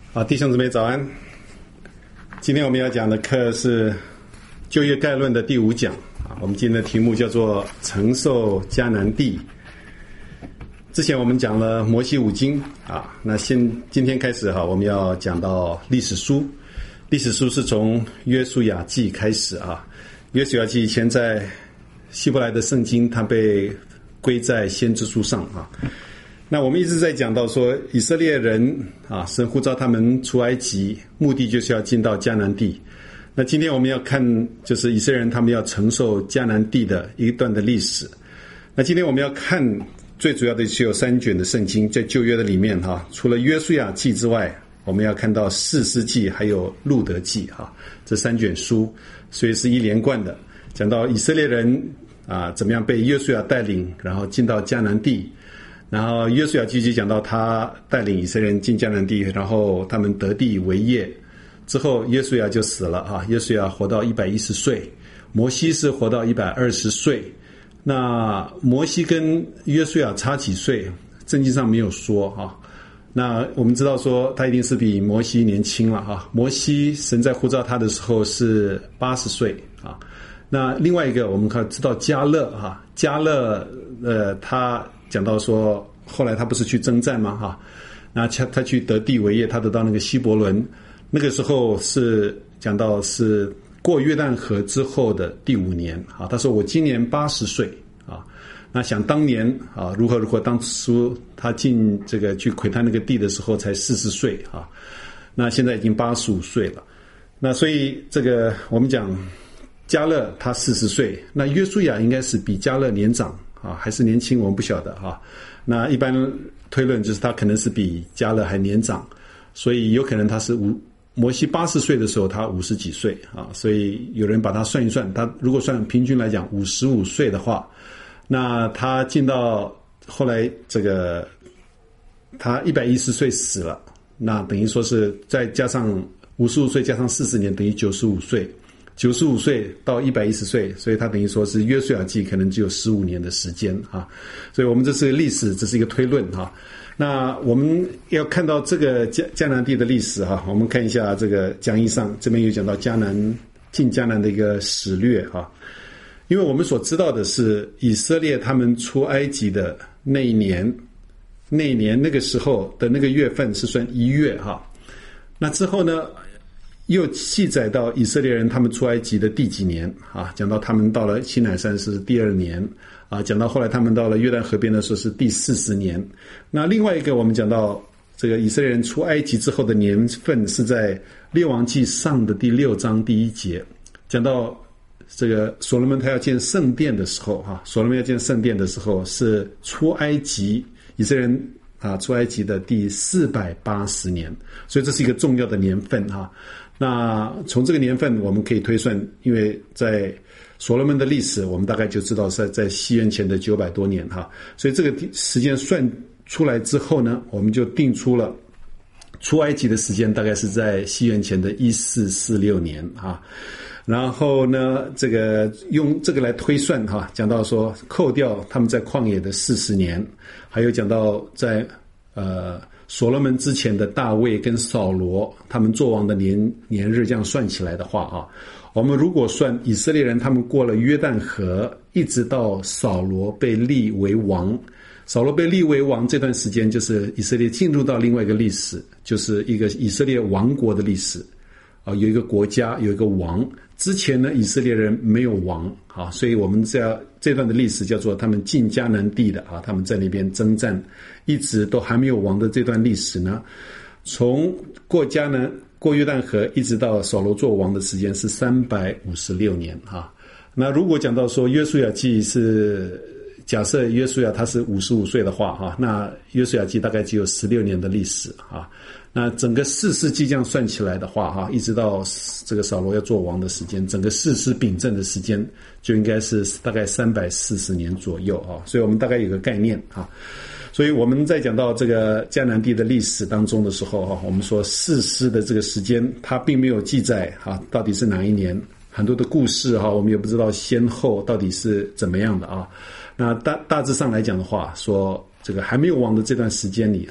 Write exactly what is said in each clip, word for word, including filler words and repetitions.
好，弟兄姊妹早安。今天我们要讲的课是旧约概论的第五讲啊，我们今天的题目叫做承受迦南地。之前我们讲了摩西五经啊，那现今天开始哈，我们要讲到历史书。历史书是从约书亚记开始啊，约书亚记以前在希伯来的圣经，它被归在先知书上啊。那我们一直在讲到说，以色列人啊，神呼召他们出埃及，目的就是要进到迦南地。那今天我们要看，就是以色列人他们要承受迦南地的一段的历史。那今天我们要看最主要的是有三卷的圣经，在旧约的里面哈，除了约书亚记之外，我们要看到士师记还有路得记哈，这三卷书，所以是一连贯的，讲到以色列人啊怎么样被约书亚带领，然后进到迦南地。然后约书亚记就讲到他带领以色列人进迦南地，然后他们得地为业之后，约书亚就死了啊。约书亚活到一百一十岁，摩西是活到一百二十岁。那摩西跟约书亚差几岁？圣经上没有说哈。那我们知道说他一定是比摩西年轻了哈。摩西神在呼召他的时候是八十岁啊。那另外一个我们看知道迦勒哈，迦勒呃他。讲到说后来他不是去征战吗哈，那他他去得地为业，他得到那个希伯伦，那个时候是讲到是过约旦河之后的第五年啊。他说我今年八十岁啊，那想当年啊如何如何，当初他进这个去窥探那个地的时候才四十岁啊，那现在已经八十五岁了。那所以这个我们讲迦勒他四十岁，那约书亚应该是比迦勒年长啊，还是年轻，我们不晓得哈。那一般推论就是他可能是比迦勒还年长，所以有可能他是五摩西八十岁的时候，他五十几岁啊。所以有人把他算一算，他如果算平均来讲五十五岁的话，那他进到后来这个他一百一十岁死了，那等于说是再加上五十五岁加上四十年，等于九十五岁。九十五岁到一百一十岁，所以他等于说是约书亚记可能只有十五年的时间啊，所以我们这是历史，这是一个推论哈。那我们要看到这个迦迦南地的历史哈，我们看一下这个讲义上这边有讲到迦南进迦南的一个史略哈。因为我们所知道的是以色列他们出埃及的那一年，那一年那个时候的那个月份是算一月哈。那之后呢？又记载到以色列人他们出埃及的第几年啊？讲到他们到了西乃山是第二年啊，讲到后来他们到了约旦河边的时候是第四十年。那另外一个我们讲到这个以色列人出埃及之后的年份是在列王记上的第六章第一节，讲到这个所罗门他要建圣殿的时候哈，所罗门要建圣殿的时候是出埃及以色列人啊出埃及的第四百八十年，所以这是一个重要的年份哈。那从这个年份我们可以推算，因为在所罗门的历史我们大概就知道是在西元前的九百多年哈，所以这个时间算出来之后呢，我们就定出了出埃及的时间大概是在西元前的一四四六年哈。然后呢这个用这个来推算哈，讲到说扣掉他们在旷野的四十年，还有讲到在呃所罗门之前的大卫跟扫罗他们作王的年年日，这样算起来的话啊，我们如果算以色列人他们过了约旦河一直到扫罗被立为王，扫罗被立为王这段时间就是以色列进入到另外一个历史，就是一个以色列王国的历史啊，有一个国家有一个王，之前呢以色列人没有王啊，所以我们这样这段的历史叫做他们进迦南地的啊，他们在那边征战一直都还没有王的这段历史呢，从过迦南过约旦河一直到扫罗做王的时间是三百五十六年啊。那如果讲到说约书亚记是假设约书亚他是五十五岁的话哈，那约书亚记大概只有十六年的历史啊。那整个士师记这样算起来的话哈，一直到这个扫罗要做王的时间，整个士师秉政的时间就应该是大概三百四十年左右啊。所以我们大概有个概念啊。所以我们在讲到这个迦南地的历史当中的时候哈，我们说士师的这个时间它并没有记载哈，到底是哪一年，很多的故事哈，我们也不知道先后到底是怎么样的啊。那大大致上来讲的话，说这个还没有王的这段时间里哈，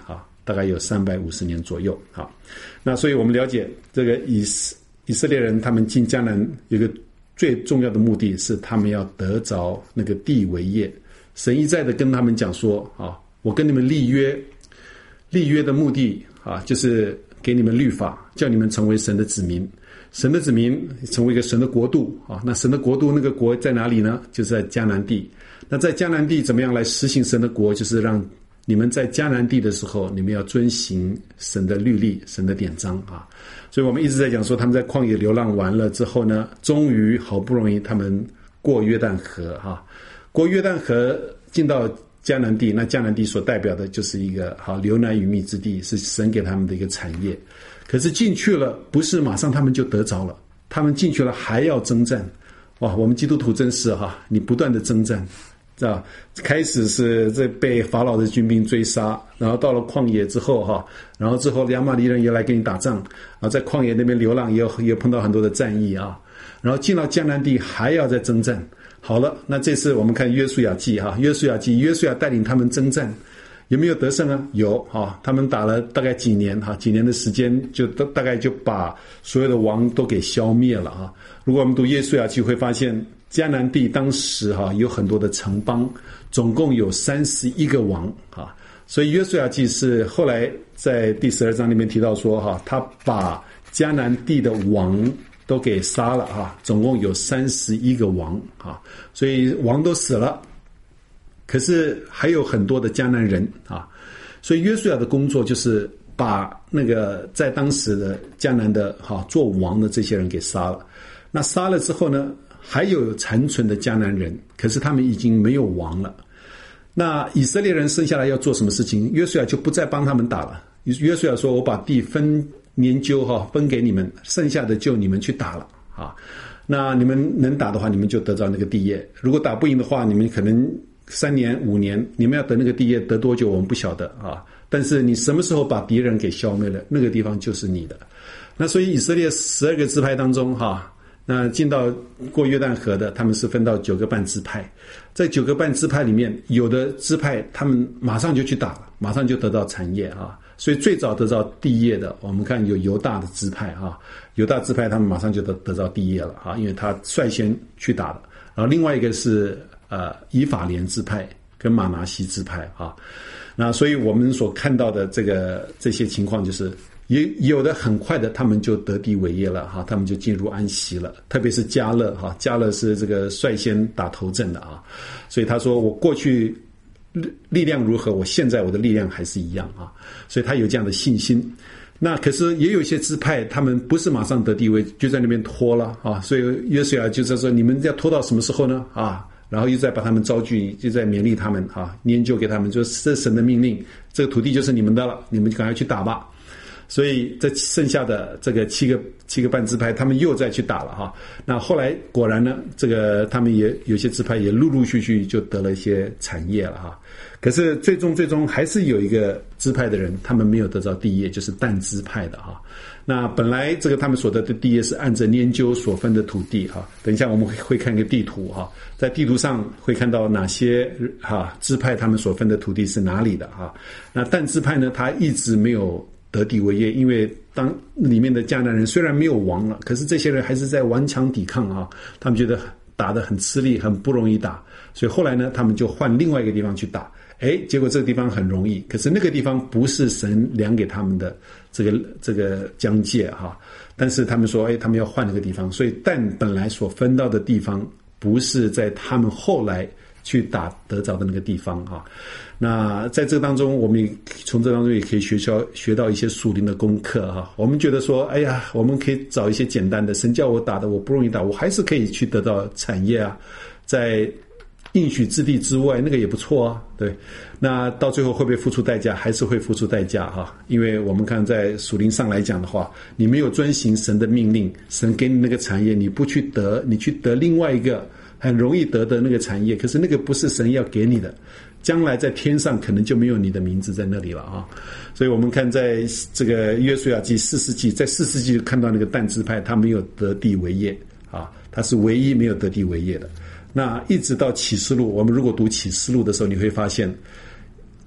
大概有三百五十年左右。好，那所以我们了解这个以以色列人他们进迦南有一个最重要的目的是他们要得着那个地为业。神一再的跟他们讲说啊，我跟你们立约，立约的目的啊，就是给你们律法，叫你们成为神的子民。神的子民成为一个神的国度啊，那神的国度那个国在哪里呢？就是在迦南地。那在迦南地怎么样来实行神的国？就是让你们在迦南地的时候，你们要遵行神的律例、神的典章啊。所以我们一直在讲说，他们在旷野流浪完了之后呢，终于好不容易他们过约旦河哈。过约旦河进到迦南地，那迦南地所代表的就是一个好流奶与蜜之地，是神给他们的一个产业。可是进去了，不是马上他们就得着了，他们进去了还要征战。哇，我们基督徒真是哈，你不断的征战，知道？开始是这被法老的军兵追杀，然后到了旷野之后哈，然后之后亚玛力人也来跟你打仗，然后在旷野那边流浪也有也碰到很多的战役啊，然后进到迦南地还要再征战。好了，那这次我们看约书亚记哈，约书亚记，约书亚带领他们征战，有没有得胜啊？有哈，他们打了大概几年哈，几年的时间就大概就把所有的王都给消灭了哈。如果我们读约书亚记会发现，迦南地当时哈有很多的城邦，总共有三十一个王哈，所以约书亚记是后来在第十二章里面提到说哈，他把迦南地的王都给杀了哈，总共有三十一个王啊，所以王都死了，可是还有很多的迦南人啊，所以约书亚的工作就是把那个在当时的迦南的哈做王的这些人给杀了。那杀了之后呢，还有残存的迦南人，可是他们已经没有王了。那以色列人生下来要做什么事情？约书亚就不再帮他们打了。约书亚说：“我把地分研究哈，分给你们，剩下的就你们去打了啊。那你们能打的话，你们就得到那个地业；如果打不赢的话，你们可能三年五年，你们要得那个地业得多久，我们不晓得啊。但是你什么时候把敌人给消灭了，那个地方就是你的。那所以以色列十二个支派当中哈。”那进到过约旦河的，他们是分到九个半支派，在九个半支派里面，有的支派他们马上就去打了，马上就得到产业啊。所以最早得到地业的，我们看有犹大的支派啊，犹大支派他们马上就得得到地业了啊，因为他率先去打了。然后另外一个是呃以法莲支派跟马拿西支派啊。那所以我们所看到的这个这些情况就是。也有的很快的，他们就得地为业了哈，他们就进入安息了。特别是迦勒哈，迦勒是这个率先打头阵的啊，所以他说我过去力量如何，我现在我的力量还是一样啊，所以他有这样的信心。那可是也有一些支派，他们不是马上得地位，就在那边拖了啊，所以约书亚就是说，你们要拖到什么时候呢啊？然后又再把他们招聚，就在勉励他们啊，研究给他们，就是这神的命令，这个土地就是你们的了，你们就赶快去打吧。所以这剩下的这个七个七个半支派，他们又再去打了哈。那后来果然呢，这个他们也有些支派也陆陆续续就得了一些产业了哈。可是最终最终还是有一个支派的人，他们没有得到地业，就是但支派的哈。那本来这个他们所得的地业是按着拈阄所分的土地哈。等一下我们会看一个地图哈，在地图上会看到哪些哈支派他们所分的土地是哪里的哈。那但支派呢，他一直没有得地为业，因为当里面的迦南人虽然没有王了，可是这些人还是在顽强抵抗啊，他们觉得打得很吃力，很不容易打，所以后来呢，他们就换另外一个地方去打，诶，结果这个地方很容易，可是那个地方不是神量给他们的这个这个疆界哈，但是他们说，诶，他们要换那个地方，所以但本来所分到的地方不是在他们后来去打得着的那个地方哈。那在这当中，我们也从这当中也可以学到学到一些属灵的功课哈。我们觉得说，哎呀，我们可以找一些简单的，神叫我打的，我不容易打，我还是可以去得到产业啊，在应许之地之外，那个也不错啊，对。那到最后会不会付出代价？还是会付出代价哈，因为我们看在属灵上来讲的话，你没有遵行神的命令，神给你那个产业，你不去得，你去得另外一个很容易得的那个产业，可是那个不是神要给你的，将来在天上可能就没有你的名字在那里了啊！所以我们看在这个约书亚记四世纪，在四世纪看到那个但支派，他没有得地为业啊，他是唯一没有得地为业的。那一直到启示录，我们如果读启示录的时候，你会发现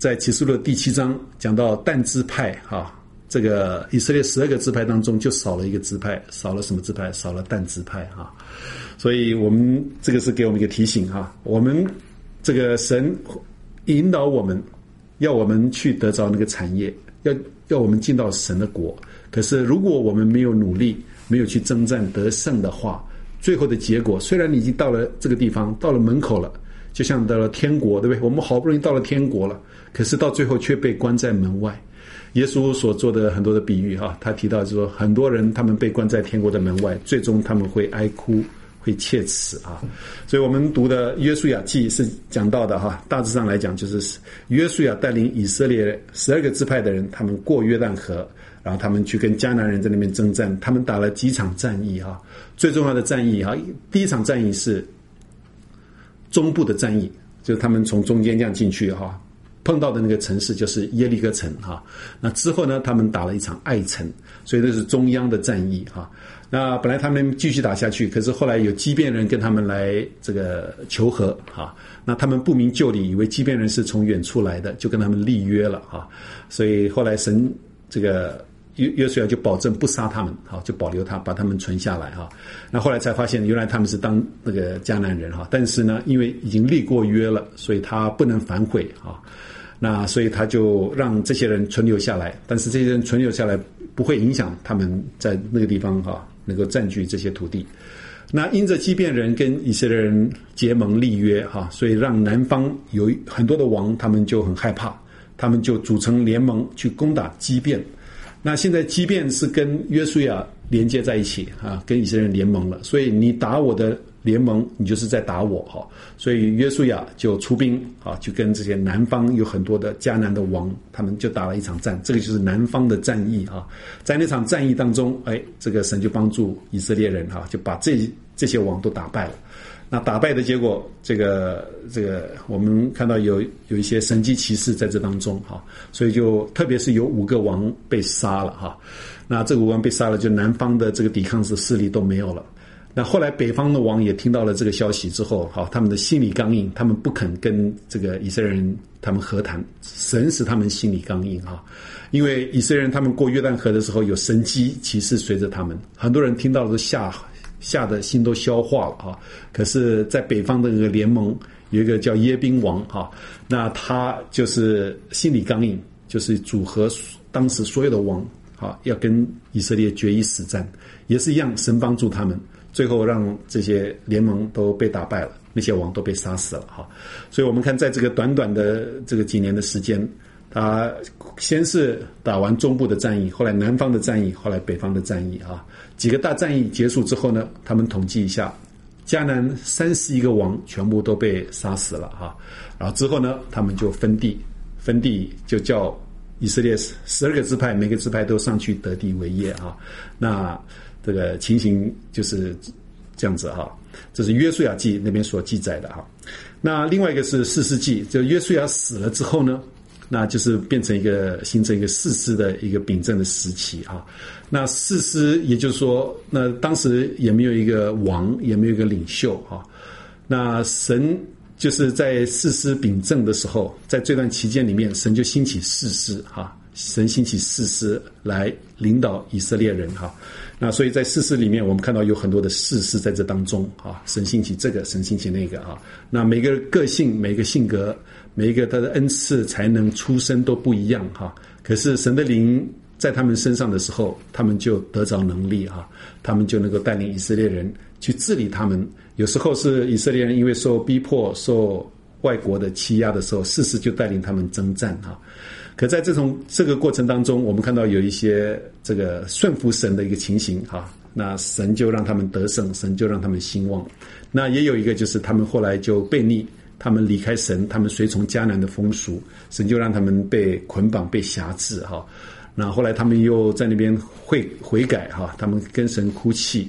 在启示录第七章讲到但支派哈，这个以色列十二个支派当中就少了一个支派，少了什么支派？少了但支派哈。所以我们这个是给我们一个提醒哈，我们这个神引导我们，要我们去得着那个产业，要要我们进到神的国。可是如果我们没有努力，没有去征战得胜的话，最后的结果，虽然你已经到了这个地方，到了门口了，就像到了天国，对不对？我们好不容易到了天国了，可是到最后却被关在门外。耶稣所做的很多的比喻哈，他提到就是说，很多人他们被关在天国的门外，最终他们会哀哭，会切齿啊。所以我们读的约书亚记是讲到的哈，大致上来讲就是约书亚带领以色列十二个支派的人，他们过约旦河，然后他们去跟迦南人在那边征战，他们打了几场战役哈。最重要的战役哈，第一场战役是中部的战役，就是他们从中间这样进去哈，碰到的那个城市就是耶利哥城哈。那之后呢，他们打了一场爱城，所以那是中央的战役哈。那本来他们继续打下去，可是后来有畸变人跟他们来这个求和哈。那他们不明就里，以为畸变人是从远处来的，就跟他们立约了哈。所以后来神这个约约书亚就保证不杀他们，好，就保留他，把他们存下来哈。那后来才发现，原来他们是当那个迦南人哈，但是呢，因为已经立过约了，所以他不能反悔哈。那所以他就让这些人存留下来，但是这些人存留下来不会影响他们在那个地方哈能够占据这些土地。那因着畸变人跟以色列人结盟立约哈，所以让南方有很多的王他们就很害怕，他们就组成联盟去攻打畸变。那现在畸变是跟约书亚连接在一起啊，跟以色列人联盟了，所以你打我的联盟，你就是在打我哈。所以约书亚就出兵啊，就跟这些南方有很多的迦南的王，他们就打了一场战，这个就是南方的战役啊。在那场战役当中，哎，这个神就帮助以色列人哈，就把这这些王都打败了。那打败的结果，这个这个我们看到有有一些神迹奇事在这当中哈，所以就特别是有五个王被杀了哈。那这五个王被杀了，就南方的这个抵抗的势力都没有了。那后来北方的王也听到了这个消息之后，好，他们的心理刚硬，他们不肯跟这个以色列人他们和谈，神使他们心理刚硬哈。因为以色列人他们过约旦河的时候有神迹奇事随着他们，很多人听到了都吓吓得心都消化了哈。可是在北方的那个联盟有一个叫耶宾王哈，那他就是心理刚硬，就是组合当时所有的王哈，要跟以色列决一死战，也是一样，神帮助他们，最后让这些联盟都被打败了，那些王都被杀死了哈。所以我们看在这个短短的这个几年的时间，他先是打完中部的战役，后来南方的战役，后来北方的战役啊。几个大战役结束之后呢，他们统计一下，迦南三十一个王全部都被杀死了哈。然后之后呢，他们就分地，分地就叫以色列十二个支派，每个支派都上去得地为业啊。那这个情形就是这样子哈，这是约书亚记那边所记载的哈。那另外一个是士师记，就约书亚死了之后呢，那就是变成一个形成一个士师的一个秉政的时期哈。那士师也就是说，那当时也没有一个王，也没有一个领袖哈。那神就是在士师秉政的时候，在这段期间里面，神就兴起士师哈，神兴起士师来领导以色列人哈。那所以在士师里面，我们看到有很多的士师在这当中啊，神兴起这个，神兴起那个啊。那每个个性、每个性格、每一个他的恩赐、才能、出身都不一样哈。可是神的灵在他们身上的时候，他们就得着能力哈，他们就能够带领以色列人去治理他们。有时候是以色列人因为受逼迫、受外国的欺压的时候，士师就带领他们征战哈。可在这种这个过程当中，我们看到有一些这个顺服神的一个情形哈，那神就让他们得胜，神就让他们兴旺。那也有一个就是他们后来就悖逆，他们离开神，他们随从迦南的风俗，神就让他们被捆绑、被辖制哈。那后来他们又在那边悔悔改哈，他们跟神哭泣，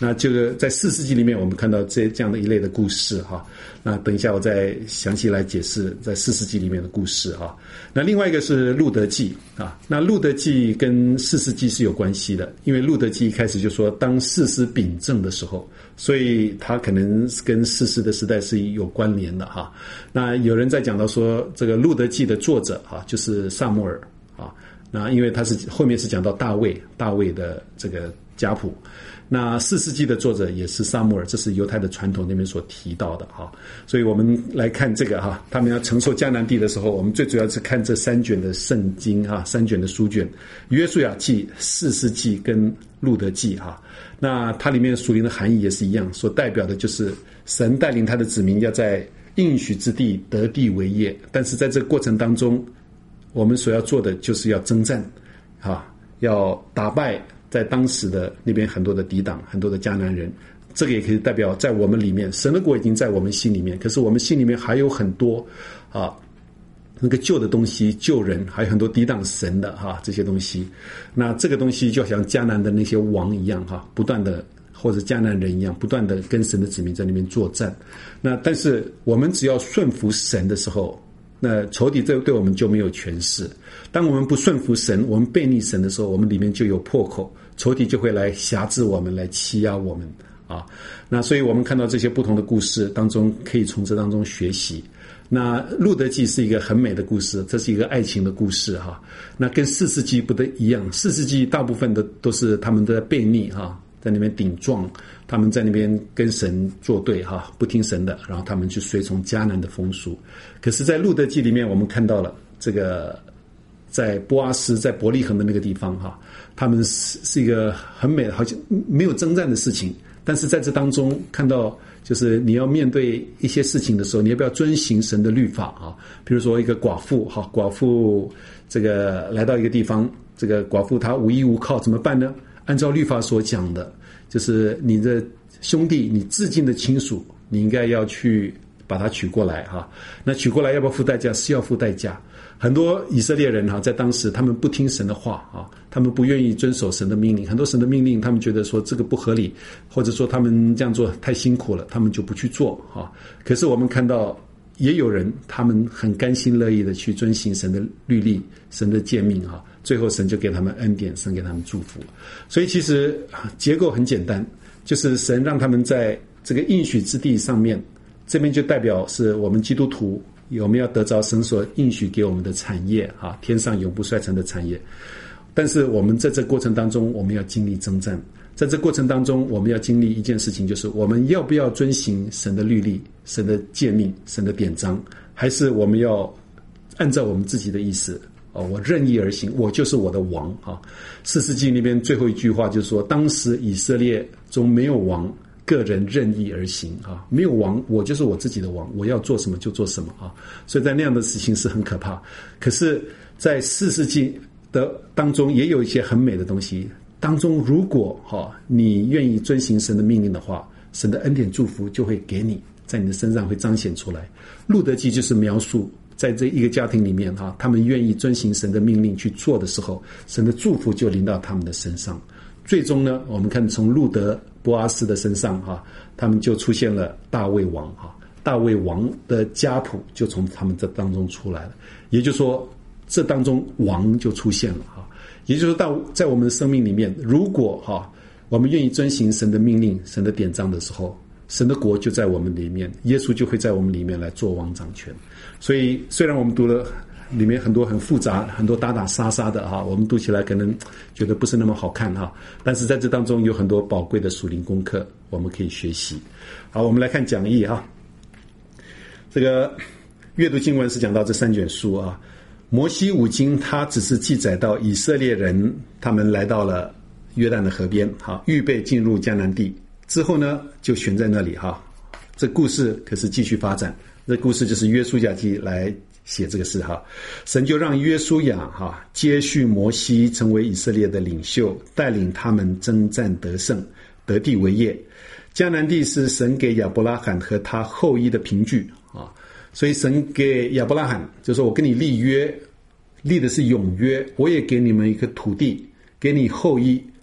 那这个在四世纪里面，我们看到这这样的一类的故事哈。那等一下我再详细来解释在四世纪里面的故事哈。那另外一个是路德记啊，那路德记跟四世纪是有关系的，因为路德记一开始就说当士师秉政的时候，所以它可能跟士师的时代是有关联的哈。那有人在讲到说，这个路德记的作者哈就是撒母耳啊，那因为他是后面是讲到大卫，大卫的这个家谱。那四世纪的作者也是撒母耳，这是犹太的传统那边所提到的哈。所以我们来看这个哈，他们要承受迦南地的时候，我们最主要是看这三卷的圣经哈，三卷的书卷，约书亚记、四世纪跟路德记哈。那它里面属灵的含义也是一样，所代表的就是神带领他的子民要在应许之地得地为业，但是在这个过程当中，我们所要做的就是要征战啊，要打败在当时的那边很多的抵挡，很多的迦南人。这个也可以代表在我们里面，神的国已经在我们心里面，可是我们心里面还有很多啊那个旧的东西、旧人，还有很多抵挡神的哈、啊、这些东西。那这个东西就像迦南的那些王一样哈、啊，不断的或者迦南人一样，不断的跟神的子民在那边作战。那但是我们只要顺服神的时候，那仇敌这对我们就没有权势。当我们不顺服神，我们背逆神的时候，我们里面就有破口，仇敌就会来辖制我们，来欺压我们啊。那所以我们看到这些不同的故事当中，可以从这当中学习。那路德记是一个很美的故事，这是一个爱情的故事哈。那跟四世纪不得一样，四世纪大部分的都是他们的背逆哈，在那边顶撞，他们在那边跟神作对哈，不听神的，然后他们去随从迦南的风俗。可是在路德记里面，我们看到了这个在波阿斯在伯利恒的那个地方哈，他们是是一个很美的，好像没有征战的事情，但是在这当中看到，就是你要面对一些事情的时候，你要不要遵行神的律法啊？比如说一个寡妇哈，寡妇这个来到一个地方，这个寡妇她无依无靠怎么办呢？按照律法所讲的，就是你的兄弟、你至近的亲属，你应该要去把他娶过来哈。那娶过来要不要付代价？是要付代价。很多以色列人哈，在当时他们不听神的话啊，他们不愿意遵守神的命令。很多神的命令，他们觉得说这个不合理，或者说他们这样做太辛苦了，他们就不去做啊。可是我们看到，也有人他们很甘心乐意的去遵行神的律例、神的诫命哈。最后神就给他们恩典，神给他们祝福。所以其实结构很简单，就是神让他们在这个应许之地上面，这边就代表是我们基督徒我们要得着神所应许给我们的产业啊，天上永不衰残的产业。但是我们在这过程当中，我们要经历征战，在这过程当中，我们要经历一件事情，就是我们要不要遵行神的律例、神的诫命、神的典章，还是我们要按照我们自己的意思哦，我任意而行，我就是我的王啊。四世纪那边最后一句话就是说，当时以色列中没有王，个人任意而行啊，没有王，我就是我自己的王，我要做什么就做什么啊。所以在那样的事情是很可怕。可是，在四世纪的当中，也有一些很美的东西。当中，如果哈、啊、你愿意遵行神的命令的话，神的恩典祝福就会给你，在你的身上会彰显出来。路德记就是描述，在这一个家庭里面哈、啊，他们愿意遵行神的命令去做的时候，神的祝福就临到他们的身上。最终呢，我们看从路德波阿斯的身上哈、啊，他们就出现了大卫王哈、啊，大卫王的家谱就从他们这当中出来了。也就是说，这当中王就出现了哈、啊。也就是说，到在我们的生命里面，如果哈、啊、我们愿意遵行神的命令、神的典章的时候，神的国就在我们里面，耶稣就会在我们里面来做王掌权。所以，虽然我们读了里面很多很复杂、很多打打杀杀的哈，我们读起来可能觉得不是那么好看哈，但是在这当中有很多宝贵的属灵功课，我们可以学习。好，我们来看讲义哈。这个阅读经文是讲到这三卷书啊。摩西五经它只是记载到以色列人他们来到了约旦的河边，好，预备进入迦南地之后呢，就悬在那里哈。这故事可是继续发展，这故事就是约书亚记来写这个事哈。神就让约书亚哈接续摩西成为以色列的领袖，带领他们征战得胜，得地为业。迦南地是神给亚伯拉罕和他后裔的凭据啊。所以神给亚伯拉罕就说，我跟你立约，立的是永约，我也给你们一个土地，给你后裔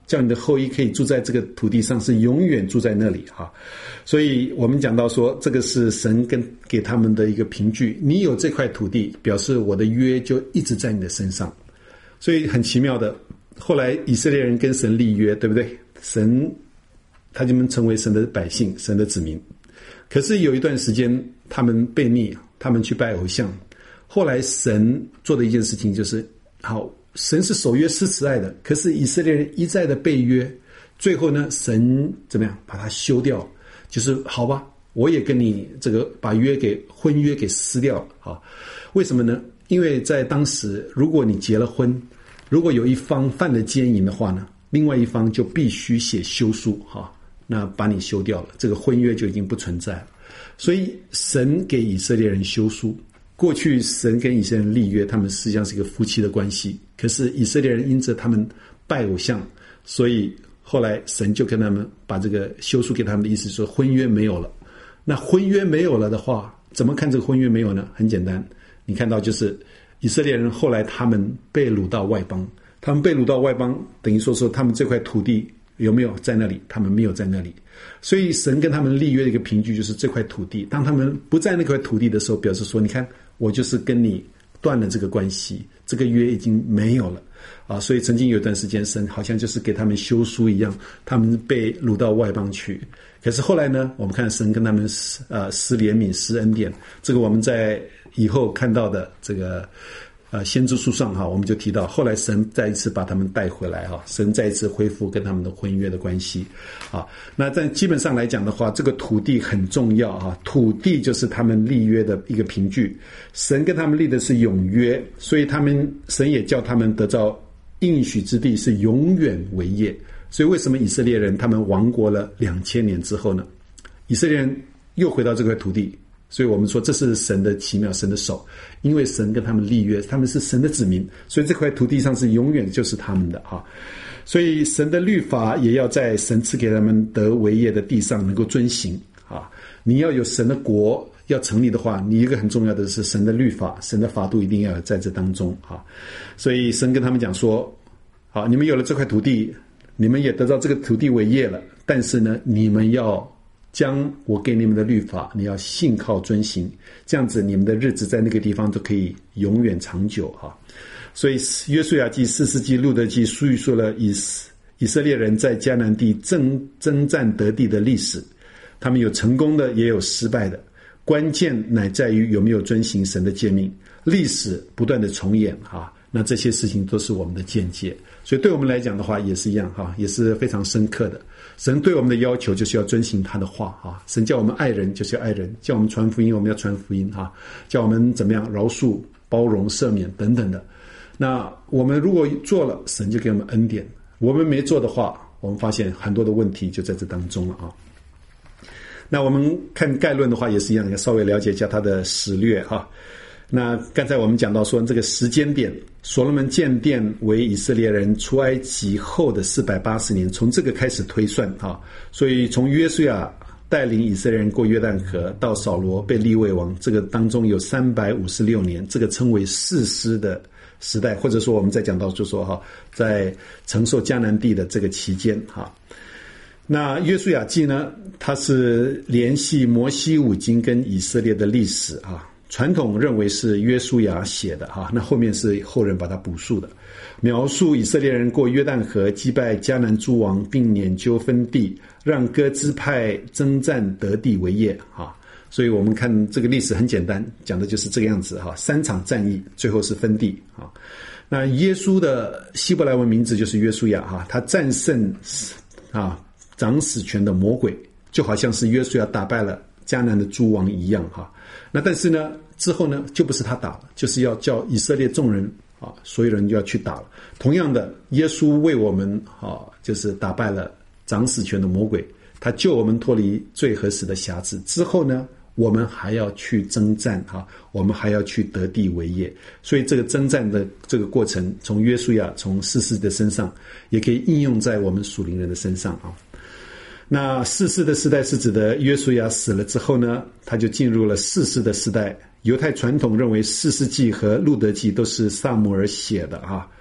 叫你的后裔可以住在这个土地上，是永远住在那里哈。所以我们讲到说，这个是神跟给他们的一个凭据，你有这块土地，表示我的约就一直在你的身上。所以很奇妙的，后来以色列人跟神立约，对不对？神他就们成为神的百姓，神的子民。可是有一段时间他们悖逆，他们去拜偶像。后来神做的一件事情就是，好，神是守约施慈爱的，可是以色列人一再的背约，最后呢，神怎么样把它休掉？就是好吧，我也跟你这个把约给婚约给撕掉了啊？为什么呢？因为在当时，如果你结了婚，如果有一方犯了奸淫的话呢，另外一方就必须写休书哈，那把你休掉了，这个婚约就已经不存在了。所以神给以色列人休书。过去神跟以色列人立约，他们实际上是一个夫妻的关系。可是以色列人因着他们拜偶像，所以后来神就跟他们把这个休书给他们的意思说，婚约没有了。那婚约没有了的话，怎么看这个婚约没有呢？很简单，你看到就是以色列人后来他们被掳到外邦，他们被掳到外邦，等于说说他们这块土地有没有在那里？他们没有在那里。所以神跟他们立约的一个凭据就是这块土地，当他们不在那块土地的时候，表示说，你看我就是跟你断了这个关系，这个约已经没有了啊。所以曾经有一段时间，神好像就是给他们休书一样，他们被掳到外邦去。可是后来呢，我们看神跟他们施呃施怜悯、施恩典，这个我们在以后看到的这个呃先知书上哈，我们就提到，后来神再一次把他们带回来哈，神再一次恢复跟他们的婚约的关系啊。那在基本上来讲的话，这个土地很重要啊，土地就是他们立约的一个凭据。神跟他们立的是永约，所以他们神也叫他们得到应许之地是永远为业。所以为什么以色列人他们亡国了两千年之后呢？以色列人又回到这块土地。所以我们说这是神的奇妙，神的手，因为神跟他们立约，他们是神的子民，所以这块土地上是永远就是他们的哈。所以神的律法也要在神赐给他们得为业的地上能够遵行啊。你要有神的国要成立的话，你一个很重要的是神的律法，神的法度一定要在这当中啊。所以神跟他们讲说，好，你们有了这块土地，你们也得到这个土地为业了，但是呢，你们要将我给你们的律法，你要信靠遵行，这样子你们的日子在那个地方都可以永远长久哈。所以约书亚记、士师记、路得记述说了以以色列人在迦南地征征战得地的历史，他们有成功的，也有失败的，关键乃在于有没有遵行神的诫命。历史不断的重演哈，那这些事情都是我们的见解，所以对我们来讲的话也是一样哈，也是非常深刻的。神对我们的要求就是要遵行他的话啊，神叫我们爱人就是要爱人，叫我们传福音我们要传福音哈，叫我们怎么样饶恕、包容、赦免等等的。那我们如果做了，神就给我们恩典；我们没做的话，我们发现很多的问题就在这当中了啊。那我们看概论的话也是一样，要稍微了解一下它的史略哈。那刚才我们讲到说这个时间点，所罗门建殿为以色列人出埃及后的四百八十年，从这个开始推算哈。所以从约书亚带领以色列人过约旦河到扫罗被立为王，这个当中有三百五十六年，这个称为士师的时代，或者说我们再讲到就说哈，在承受迦南地的这个期间哈。那约书亚记呢，它是联系摩西五经跟以色列的历史啊。传统认为是约书亚写的哈，那后面是后人把它补述的，描述以色列人过约旦河击败迦南诸王，并研究分地，让各支派征战得地为业哈。所以我们看这个历史很简单，讲的就是这个样子哈，三场战役最后是分地啊。那耶稣的希伯来文名字就是约书亚哈，他战胜啊掌死权的魔鬼，就好像是约书亚打败了迦南的诸王一样哈。那但是呢，之后呢，就不是他打了，就是要叫以色列众人啊，所有人就要去打了。同样的，耶稣为我们啊，就是打败了掌死权的魔鬼，他救我们脱离罪和死的辖制。之后呢，我们还要去征战啊，我们还要去得地为业。所以这个征战的这个过程，从约书亚、从士师的身上，也可以应用在我们属灵人的身上啊。那士师的时代是指的约书亚死了之后呢，他就进入了士师的时代。犹太传统认为士师记和路得记都是撒母耳写的啊。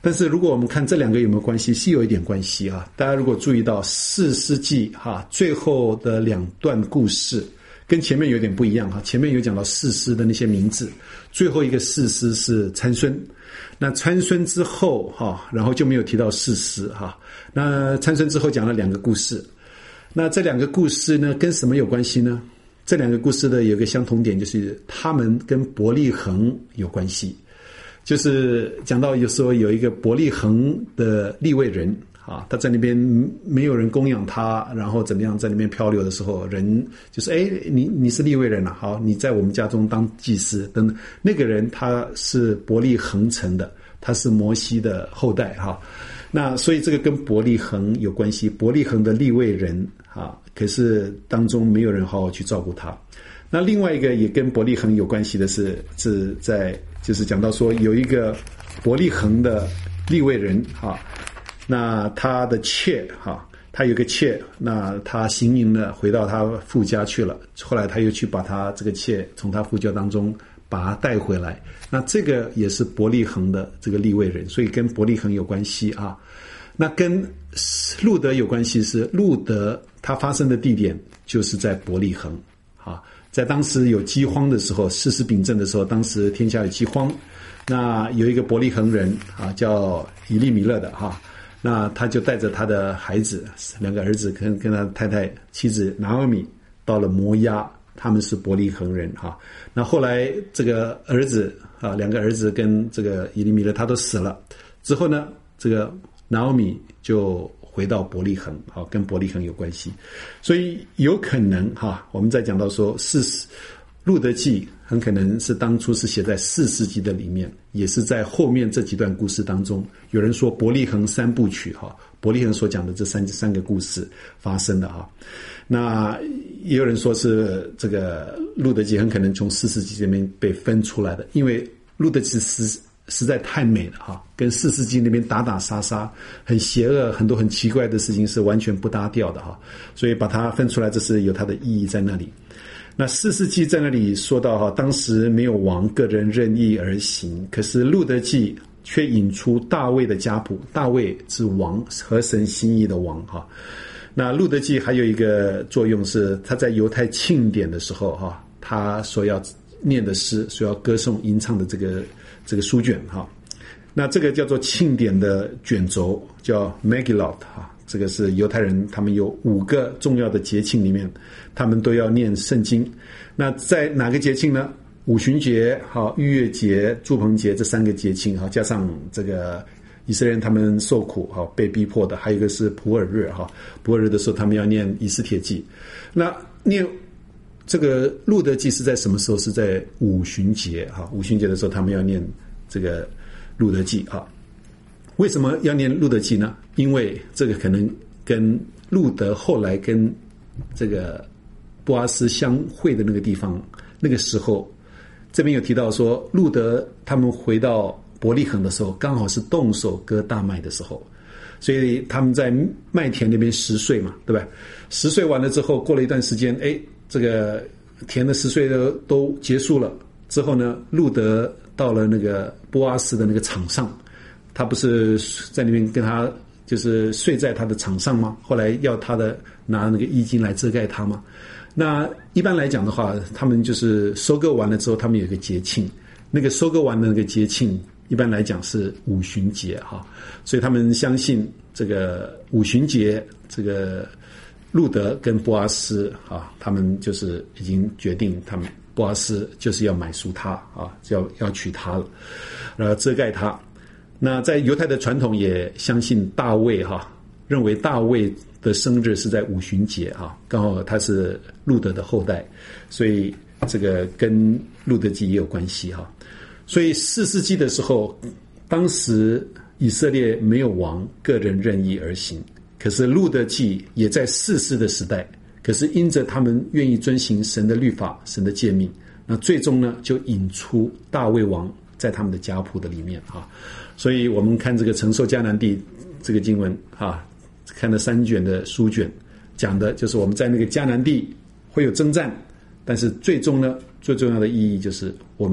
但是如果我们看这两个有没有关系，是有一点关系啊。大家如果注意到士师记哈最后的两段故事跟前面有点不一样哈，前面有讲到士师的那些名字，最后一个士师是参孙。那参孙之后哈，然后就没有提到士师哈。那参孙之后讲了两个故事，那这两个故事呢跟什么有关系呢？这两个故事的有一个相同点，就是他们跟伯利恒有关系。就是讲到有时候有一个伯利恒的利未人啊，他在那边没有人供养他，然后怎么样在那边漂流的时候，人就是哎，你你是利未人啊，好，你在我们家中当祭司等等。那个人他是伯利恒城的，他是摩西的后代哈。那所以这个跟伯利恒有关系，伯利恒的利未人啊，可是当中没有人好好去照顾他。那另外一个也跟伯利恒有关系的是，是在就是讲到说有一个伯利恒的利未人哈，那他的妾哈，他有个妾，那他行淫了，回到他父家去了，后来他又去把他这个妾从他父家当中把他带回来，那这个也是伯利恒的这个利未人，所以跟伯利恒有关系啊。那跟路德有关系是路德他发生的地点就是在伯利恒啊。在当时有饥荒的时候，士师秉政的时候，当时天下有饥荒，那有一个伯利恒人啊，叫以利米勒的哈，那他就带着他的孩子，两个儿子跟跟他太太妻子拿俄米到了摩押，他们是伯利恒人哈。那后来这个儿子啊，两个儿子跟这个以利米勒他都死了之后呢，这个拿俄米就回到伯利恒，好，跟伯利恒有关系，所以有可能哈，我们在讲到说士路德记很可能是当初是写在士师记的里面，也是在后面这几段故事当中，有人说伯利恒三部曲哈，伯利恒所讲的这三三个故事发生的哈，那也有人说是这个路德记很可能从士师记这边被分出来的，因为路德记是实在太美了哈，跟士师记那边打打杀杀很邪恶，很多很奇怪的事情是完全不搭调的哈，所以把它分出来，这是有它的意义在那里。那士师记在那里说到哈，当时没有王，个人任意而行，可是路德记却引出大卫的家谱，大卫是王，合神心意的王哈。那路德记还有一个作用是，他在犹太庆典的时候哈，他所要念的诗，所要歌颂吟唱的这个这个书卷哈，那这个叫做庆典的卷轴，叫 Megillot 哈，这个是犹太人他们有五个重要的节庆里面，他们都要念圣经。那在哪个节庆呢？五旬节、好逾越节、住棚节这三个节庆哈，加上这个以色列人他们受苦哈，被逼迫的，还有一个是普尔日哈，普尔日的时候他们要念以斯帖记。那念这个路德记是在什么时候？是在五旬节哈，五旬节的时候他们要念这个路德记哈。为什么要念路德记呢？因为这个可能跟路德后来跟这个波阿斯相会的那个地方，那个时候这边有提到说，路德他们回到伯利恒的时候，刚好是动手割大麦的时候，所以他们在麦田那边拾穗嘛，对吧？拾穗完了之后，过了一段时间，哎，这个田的拾穗都都结束了之后呢，路德到了那个波阿斯的那个场上，他不是在那边跟他就是睡在他的场上吗？后来要他的拿那个衣襟来遮盖他吗？那一般来讲的话，他们就是收割完了之后，他们有一个节庆，那个收割完的那个节庆一般来讲是五旬节哈，所以他们相信这个五旬节，这个路德跟波阿斯啊，他们就是已经决定，他们波阿斯就是要买赎他啊，要要娶她了，呃，遮盖他。那在犹太的传统也相信大卫哈，认为大卫的生日是在五旬节哈，刚好他是路德的后代，所以这个跟路德记也有关系哈。所以士师记的时候，当时以色列没有王，个人任意而行。可是路德记也在士师的时代，可是因着他们愿意遵行神的律法、神的诫命，那最终呢就引出大卫王在他们的家谱的里面啊。所以我们看这个承受迦南地这个经文啊，看了三卷的书卷，讲的就是我们在那个迦南地会有征战，但是最终呢，最重要的意义就是我们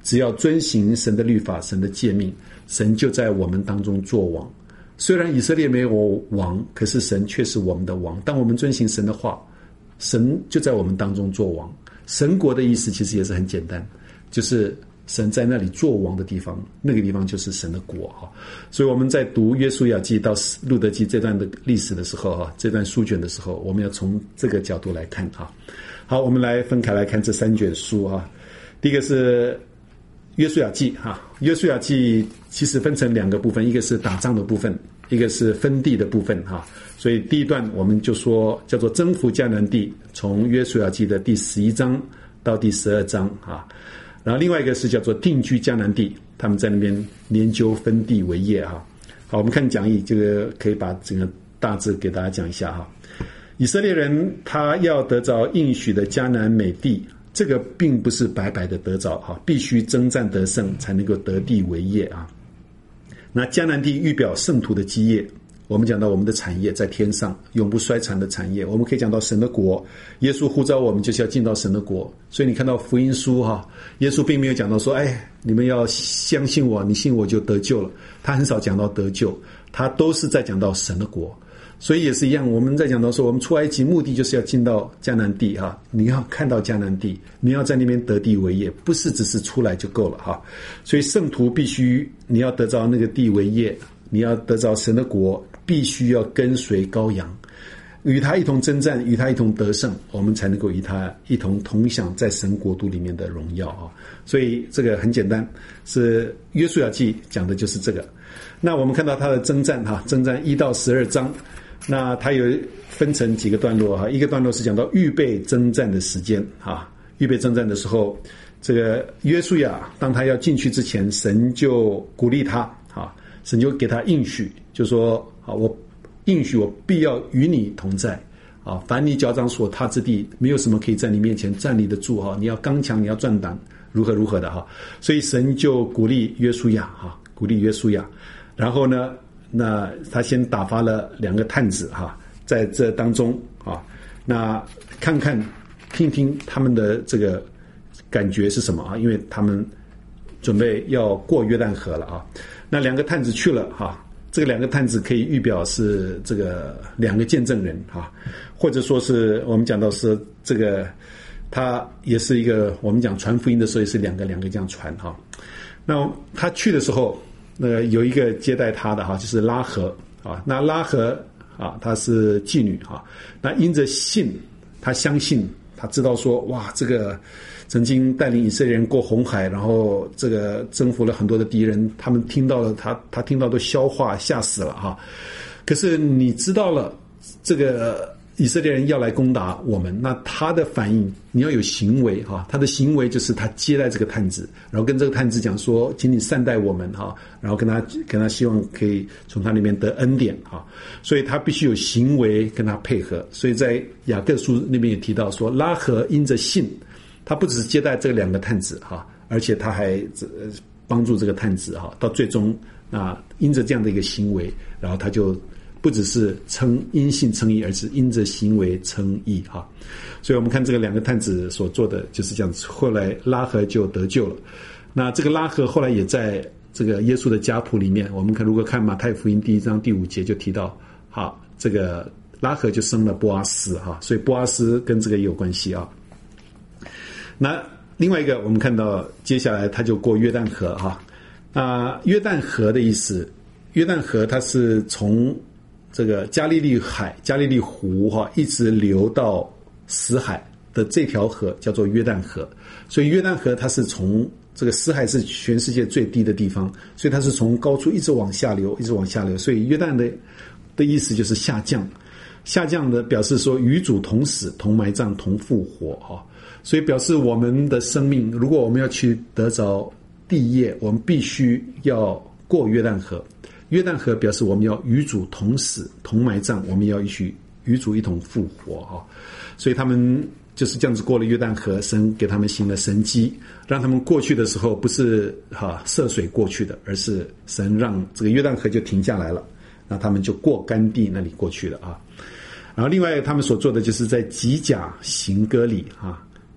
只要遵行神的律法、神的诫命，神就在我们当中作王。虽然以色列没有王，可是神却是我们的王。当我们遵行神的话，神就在我们当中作王。神国的意思其实也是很简单，就是神在那里作王的地方，那个地方就是神的国哈。所以我们在读约书亚记到路得记这段的历史的时候哈，这段书卷的时候，我们要从这个角度来看哈。好，我们来分开来看这三卷书哈。第一个是约书亚记哈，约书亚记其实分成两个部分，一个是打仗的部分，一个是分地的部分哈。所以第一段我们就说叫做征服迦南地，从约书亚记的第十一章到第十二章啊。然后另外一个是叫做定居迦南地，他们在那边研究分地为业哈。好，我们看讲义，这个可以把整个大致给大家讲一下哈。以色列人他要得着应许的迦南美地，这个并不是白白的得着哈，必须征战得胜才能够得地为业啊。那迦南地预表圣徒的基业，我们讲到我们的产业在天上，永不衰残的产业。我们可以讲到神的国，耶稣呼召我们就是要进到神的国。所以你看到福音书哈，耶稣并没有讲到说，哎，你们要相信我，你信我就得救了。他很少讲到得救，他都是在讲到神的国。所以也是一样，我们在讲到说，我们出埃及目的就是要进到迦南地哈，你要看到迦南地，你要在那边得地为业，不是只是出来就够了哈。所以圣徒必须你要得着那个地为业，你要得着神的国，必须要跟随羔羊，与他一同征战，与他一同得胜，我们才能够与他一同同享在神国度里面的荣耀啊！所以这个很简单，是约书亚记讲的就是这个。那我们看到他的征战哈，征战一到十二章，那他有分成几个段落哈，一个段落是讲到预备征战的时间哈，预备征战的时候，这个约书亚当他要进去之前，神就鼓励他哈，神就给他应许，就说啊，我应许我必要与你同在啊，凡你脚掌所踏之地，没有什么可以在你面前站立得住哈，你要刚强，你要壮胆，如何如何的哈。所以神就鼓励约书亚哈，鼓励约书亚，然后呢，那他先打发了两个探子哈，在这当中啊，那看看听听他们的这个感觉是什么啊，因为他们准备要过约旦河了啊。那两个探子去了哈，这个两个探子可以预表是这个两个见证人哈，或者说是我们讲到是这个他也是一个我们讲传福音的时候也是两个两个这样传哈。那他去的时候，那个有一个接待他的哈，就是拉合啊。那拉合啊，她是妓女哈。那因着信，他相信，他知道说哇，这个曾经带领以色列人过红海，然后这个征服了很多的敌人，他们听到了他他听到都消化吓死了哈。可是你知道了这个以色列人要来攻打我们，那他的反应你要有行为哈，他的行为就是他接待这个探子，然后跟这个探子讲说，请你善待我们哈，然后跟他跟他希望可以从他那边得恩典哈，所以他必须有行为跟他配合。所以在雅各书那边也提到说，拉合因着信，他不只是接待这两个探子哈，而且他还帮助这个探子哈，到最终啊，因着这样的一个行为，然后他就不只是称因信称义，而是因着行为称义哈。所以我们看这个两个探子所做的就是这样子，后来拉合就得救了。那这个拉合后来也在这个耶稣的家谱里面，我们看如果看马太福音第一章第五节就提到，好，这个拉合就生了波阿斯哈，所以波阿斯跟这个也有关系啊。那另外一个我们看到接下来他就过约旦河哈。啊，约旦河的意思，约旦河它是从这个加利利海、加利利湖哈，一直流到死海的这条河叫做约旦河。所以约旦河它是从这个死海是全世界最低的地方，所以它是从高处一直往下流，一直往下流。所以约旦的的意思就是下降，下降的表示说与主同死、同埋葬、同复活哈。所以表示我们的生命，如果我们要去得着地业，我们必须要过约旦河。约旦河表示我们要与主同死同埋葬，我们要一起与主一同复活哈。所以他们就是这样子过了约旦河，神给他们行了神迹，让他们过去的时候不是哈涉水过去的，而是神让这个约旦河就停下来了，那他们就过干地那里过去了啊。然后另外他们所做的就是在吉甲行割礼啊，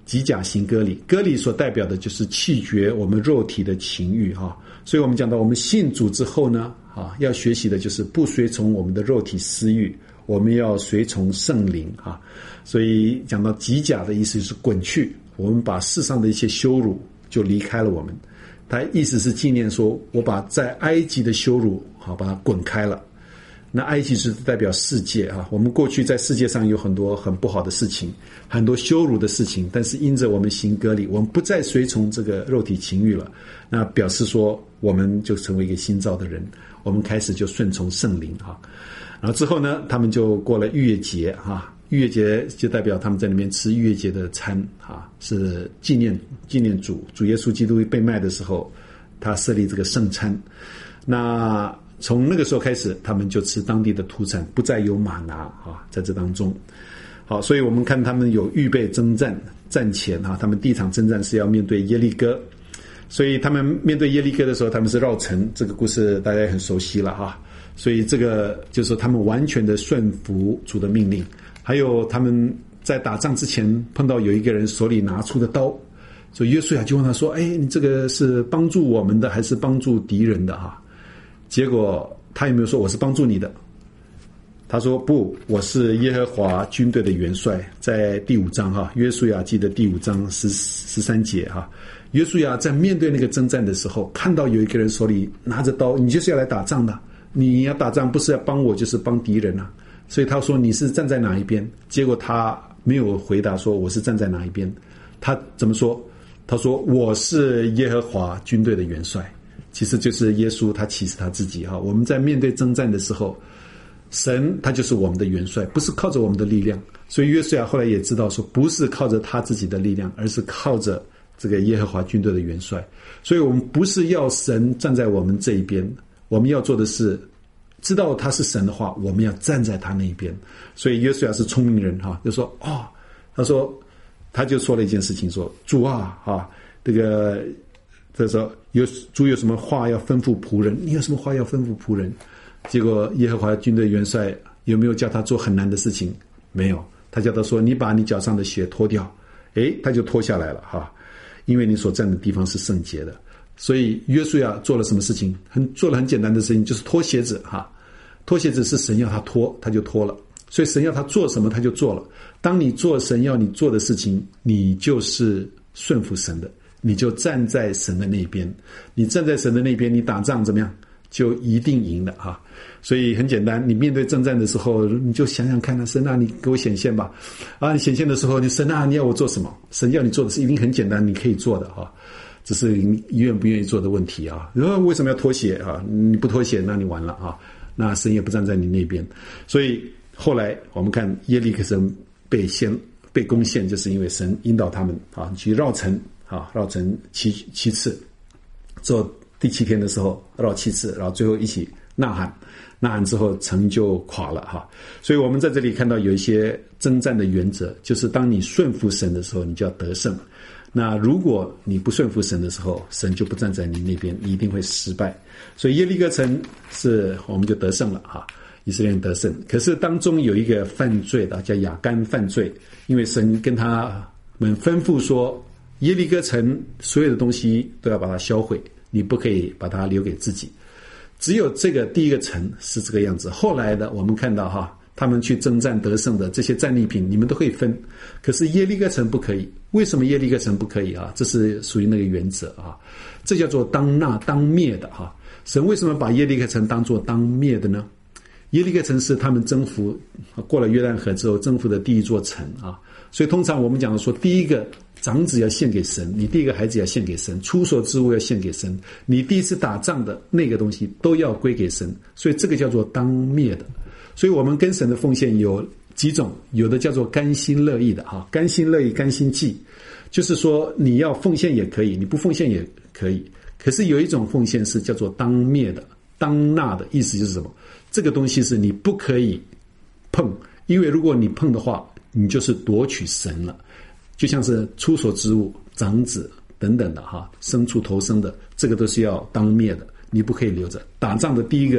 己甲行割礼，割礼所代表的就是弃绝我们肉体的情欲哈。所以我们讲到我们信主之后呢，啊，要学习的就是不随从我们的肉体私欲，我们要随从圣灵啊。所以讲到己甲的意思就是滚去，我们把世上的一些羞辱就离开了我们。他意思是纪念说，我把在埃及的羞辱好把它滚开了。那埃及是代表世界啊，我们过去在世界上有很多很不好的事情，很多羞辱的事情，但是因着我们行割礼，我们不再随从这个肉体情欲了，那表示说我们就成为一个新造的人，我们开始就顺从圣灵啊。然后之后呢，他们就过了逾越节啊，逾越节就代表他们在那边吃逾越节的餐啊，是纪念纪念主主耶稣基督被卖的时候，他设立这个圣餐。那从那个时候开始，他们就吃当地的土产，不再有玛拿啊，在这当中。好，所以我们看他们有预备征战，战前啊，他们第一场征战是要面对耶利哥，所以他们面对耶利哥的时候，他们是绕城，这个故事大家也很熟悉了哈。所以这个就是说他们完全的顺服主的命令。还有他们在打仗之前碰到有一个人手里拿出的刀，所以约书亚就问他说：“哎，你这个是帮助我们的还是帮助敌人的哈？”结果他有没有说我是帮助你的？他说不，我是耶和华军队的元帅。在第五章哈，约书亚记的第五章十十三节哈，约书亚在面对那个征战的时候，看到有一个人手里拿着刀，你就是要来打仗的，你要打仗不是要帮我就是帮敌人啊。所以他说你是站在哪一边？结果他没有回答说我是站在哪一边，他怎么说？他说我是耶和华军队的元帅。其实就是耶稣他启示他自己哈。我们在面对征战的时候，神他就是我们的元帅，不是靠着我们的力量。所以约书亚后来也知道说，不是靠着他自己的力量，而是靠着这个耶和华军队的元帅。所以我们不是要神站在我们这一边，我们要做的是知道他是神的话，我们要站在他那一边。所以约书亚是聪明人哈，就说哦，他说他就说了一件事情，说主啊哈，这个这时候有主有什么话要吩咐仆人？你有什么话要吩咐仆人？结果耶和华军队元帅有没有叫他做很难的事情？没有，他叫他说：“你把你脚上的鞋脱掉。”诶，他就脱下来了哈，因为你所站的地方是圣洁的。所以约书亚做了什么事情？很做了很简单的事情，就是脱鞋子哈。脱鞋子是神要他脱，他就脱了。所以神要他做什么，他就做了。当你做神要你做的事情，你就是顺服神的。你就站在神的那边，你站在神的那边，你打仗怎么样，就一定赢了哈。所以很简单，你面对征战的时候，你就想想看啊，神啊，你给我显现吧。啊，你显现的时候，你神啊，你要我做什么？神要你做的事一定很简单，你可以做的哈，只是你愿不愿意做的问题啊。然后为什么要脱鞋啊？你不脱鞋，那你完了啊，那神也不站在你那边。所以后来我们看耶利哥城被先被攻陷，就是因为神引导他们啊去绕城。啊，绕城七七次，之后第七天的时候绕七次，然后最后一起呐喊，呐喊之后城就垮了哈。所以我们在这里看到有一些征战的原则，就是当你顺服神的时候，你就要得胜。那如果你不顺服神的时候，神就不站在你那边，你一定会失败。所以耶利哥城是我们就得胜了哈，以色列人得胜。可是当中有一个犯罪的叫亚干犯罪，因为神跟他们吩咐说，耶利哥城所有的东西都要把它销毁，你不可以把它留给自己。只有这个第一个城是这个样子。后来的我们看到哈，他们去征战得胜的这些战利品，你们都可以分。可是耶利哥城不可以。为什么耶利哥城不可以啊？这是属于那个原则啊，这叫做当纳当灭的哈。神为什么把耶利哥城当作当灭的呢？耶利哥城是他们征服过了约旦河之后征服的第一座城啊。所以通常我们讲说，第一个长子要献给神，你第一个孩子要献给神，出所之物要献给神，你第一次打仗的那个东西都要归给神，所以这个叫做当灭的。所以我们跟神的奉献有几种，有的叫做甘心乐意的哈，甘心乐意甘心祭，就是说你要奉献也可以，你不奉献也可以。可是有一种奉献是叫做当灭的，当纳的意思就是什么？这个东西是你不可以碰，因为如果你碰的话，你就是夺取神了。就像是出所之物、长子等等的哈，牲畜投生的，这个都是要当灭的，你不可以留着。打仗的第一个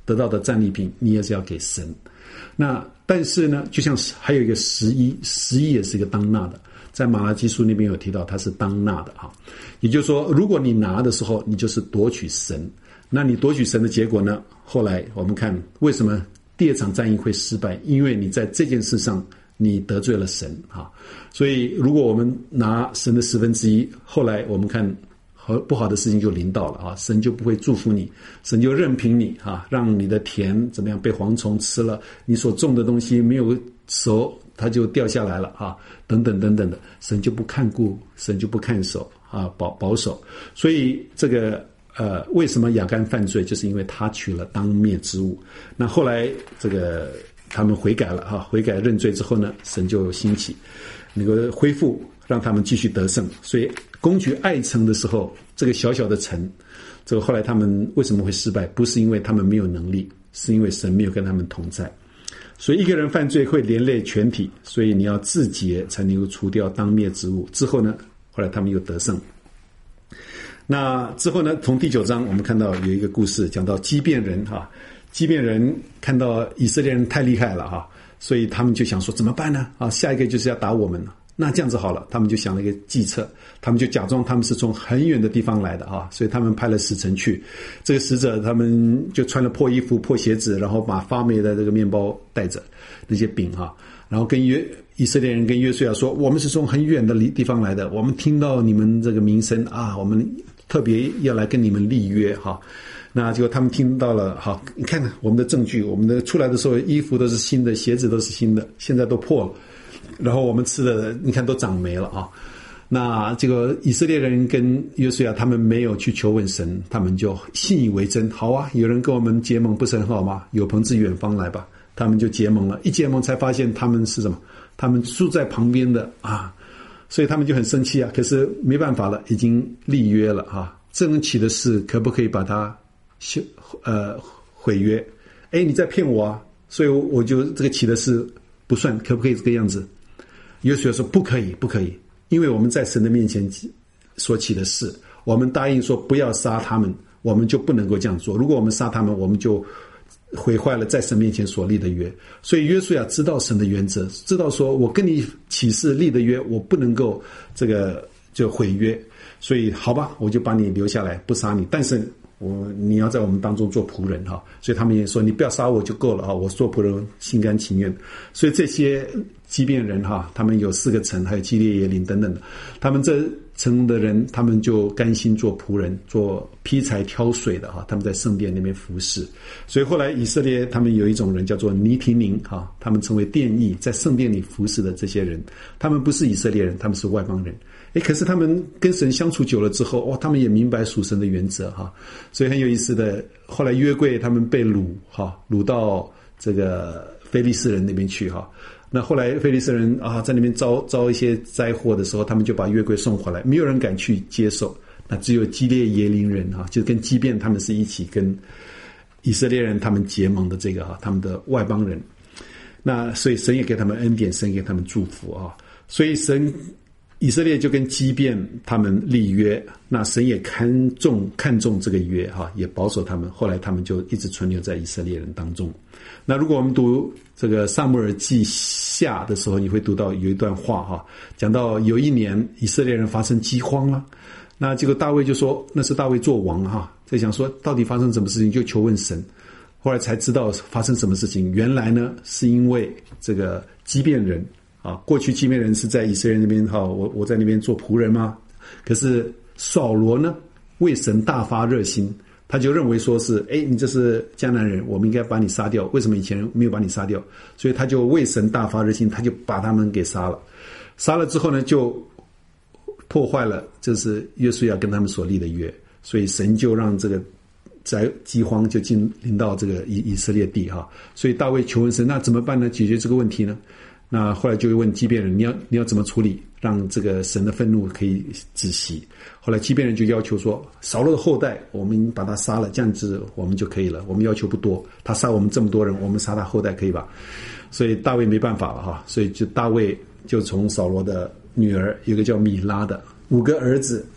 得到的战利品，你也是要给神。那但是呢，就像还有一个十一，十一也是一个当纳的，在马拉基书那边有提到他是当纳的哈。也就是说，如果你拿的时候，你就是夺取神。那你夺取神的结果呢？后来我们看为什么第二场战役会失败，因为你在这件事上你得罪了神啊。所以如果我们拿神的十分之一，后来我们看好不好的事情就临到了啊，神就不会祝福你，神就任凭你啊，让你的田怎么样被蝗虫吃了，你所种的东西没有熟，它就掉下来了啊，等等等等的，神就不看顾，神就不看守啊，保保守。所以这个呃，为什么亚干犯罪，就是因为他取了当灭之物。那后来这个他们悔改了哈，悔改认罪之后呢，神就兴起能够恢复，让他们继续得胜。所以攻取爱城的时候，这个小小的城，这个后来他们为什么会失败？不是因为他们没有能力，是因为神没有跟他们同在。所以一个人犯罪会连累全体，所以你要自洁才能够除掉当灭之物。之后呢，后来他们又得胜。那之后呢，从第九章我们看到有一个故事，讲到基遍人哈，基遍人看到以色列人太厉害了哈，所以他们就想说怎么办呢？啊，下一个就是要打我们了。那这样子好了，他们就想了一个计策，他们就假装他们是从很远的地方来的啊，所以他们派了使臣去。这个使者他们就穿了破衣服、破鞋子，然后把发霉的这个面包带着那些饼哈，然后跟约以色列人跟约书亚说，我们是从很远的地方来的，我们听到你们这个名声啊，我们特别要来跟你们立约哈。那结果他们听到了，好，你看看我们的证据，我们的出来的时候衣服都是新的，鞋子都是新的，现在都破了。然后我们吃的你看都长霉了啊。那这个以色列人跟约书亚他们没有去求问神，他们就信以为真，好啊，有人跟我们结盟不是很好吗？有朋自远方来吧。他们就结盟了，一结盟才发现他们是什么？他们住在旁边的啊，所以他们就很生气啊。可是没办法了，已经立约了啊。这种起的事可不可以把它修呃毁约？哎，你在骗我啊！所以我就这个起的事不算，可不可以这个样子？约书亚说不可以，不可以，因为我们在神的面前所起的事，我们答应说不要杀他们，我们就不能够这样做。如果我们杀他们，我们就毁坏了在神面前所立的约。所以约书亚知道神的原则，知道说我跟你起誓立的约，我不能够这个就毁约。所以好吧，我就把你留下来，不杀你，但是我你要在我们当中做仆人哈。所以他们也说你不要杀我就够了哈，我做仆人心甘情愿。所以这些基遍人哈，他们有四个城，还有基列耶琳等等的，他们这城的人，他们就甘心做仆人，做劈柴挑水的哈，他们在圣殿那边服侍。所以后来以色列他们有一种人叫做尼提宁哈，他们成为殿役，在圣殿里服侍的这些人，他们不是以色列人，他们是外邦人。诶，可是他们跟神相处久了之后，哦，他们也明白属神的原则哈，所以很有意思的。后来约柜他们被掳哈，掳到这个非利士人那边去哈。那后来非利士人啊，在那边遭遭一些灾祸的时候，他们就把约柜送回来，没有人敢去接受。那只有基列耶琳人哈，就跟基遍他们是一起跟以色列人他们结盟的这个哈，他们的外邦人。那所以神也给他们恩典，神给他们祝福啊。所以神以色列就跟基遍他们立约，那神也看重看重这个约哈，也保守他们。后来他们就一直存留在以色列人当中。那如果我们读这个撒母耳记下的时候，你会读到有一段话哈，讲到有一年以色列人发生饥荒了，那结果大卫就说那是大卫做王哈，在想说到底发生什么事情，就求问神。后来才知道发生什么事情，原来呢是因为这个基遍人啊，过去基遍人是在以色列那边哈，我我在那边做仆人嘛。可是扫罗呢为神大发热心，他就认为说是，哎，你这是迦南人，我们应该把你杀掉。为什么以前没有把你杀掉？所以他就为神大发热心，他就把他们给杀了。杀了之后呢，就破坏了就是约书亚跟他们所立的约，所以神就让这个灾饥荒就进临到这个以以色列地哈。所以大卫求问神，那怎么办呢？解决这个问题呢？那后来就会问基遍人，你要你要怎么处理，让这个神的愤怒可以止息？后来基遍人就要求说，扫罗的后代我们把他杀了，这样子我们就可以了，我们要求不多，他杀我们这么多人，我们杀他后代可以吧？所以大卫没办法了哈，所以就大卫就从扫罗的女儿有个叫米拉的五个儿子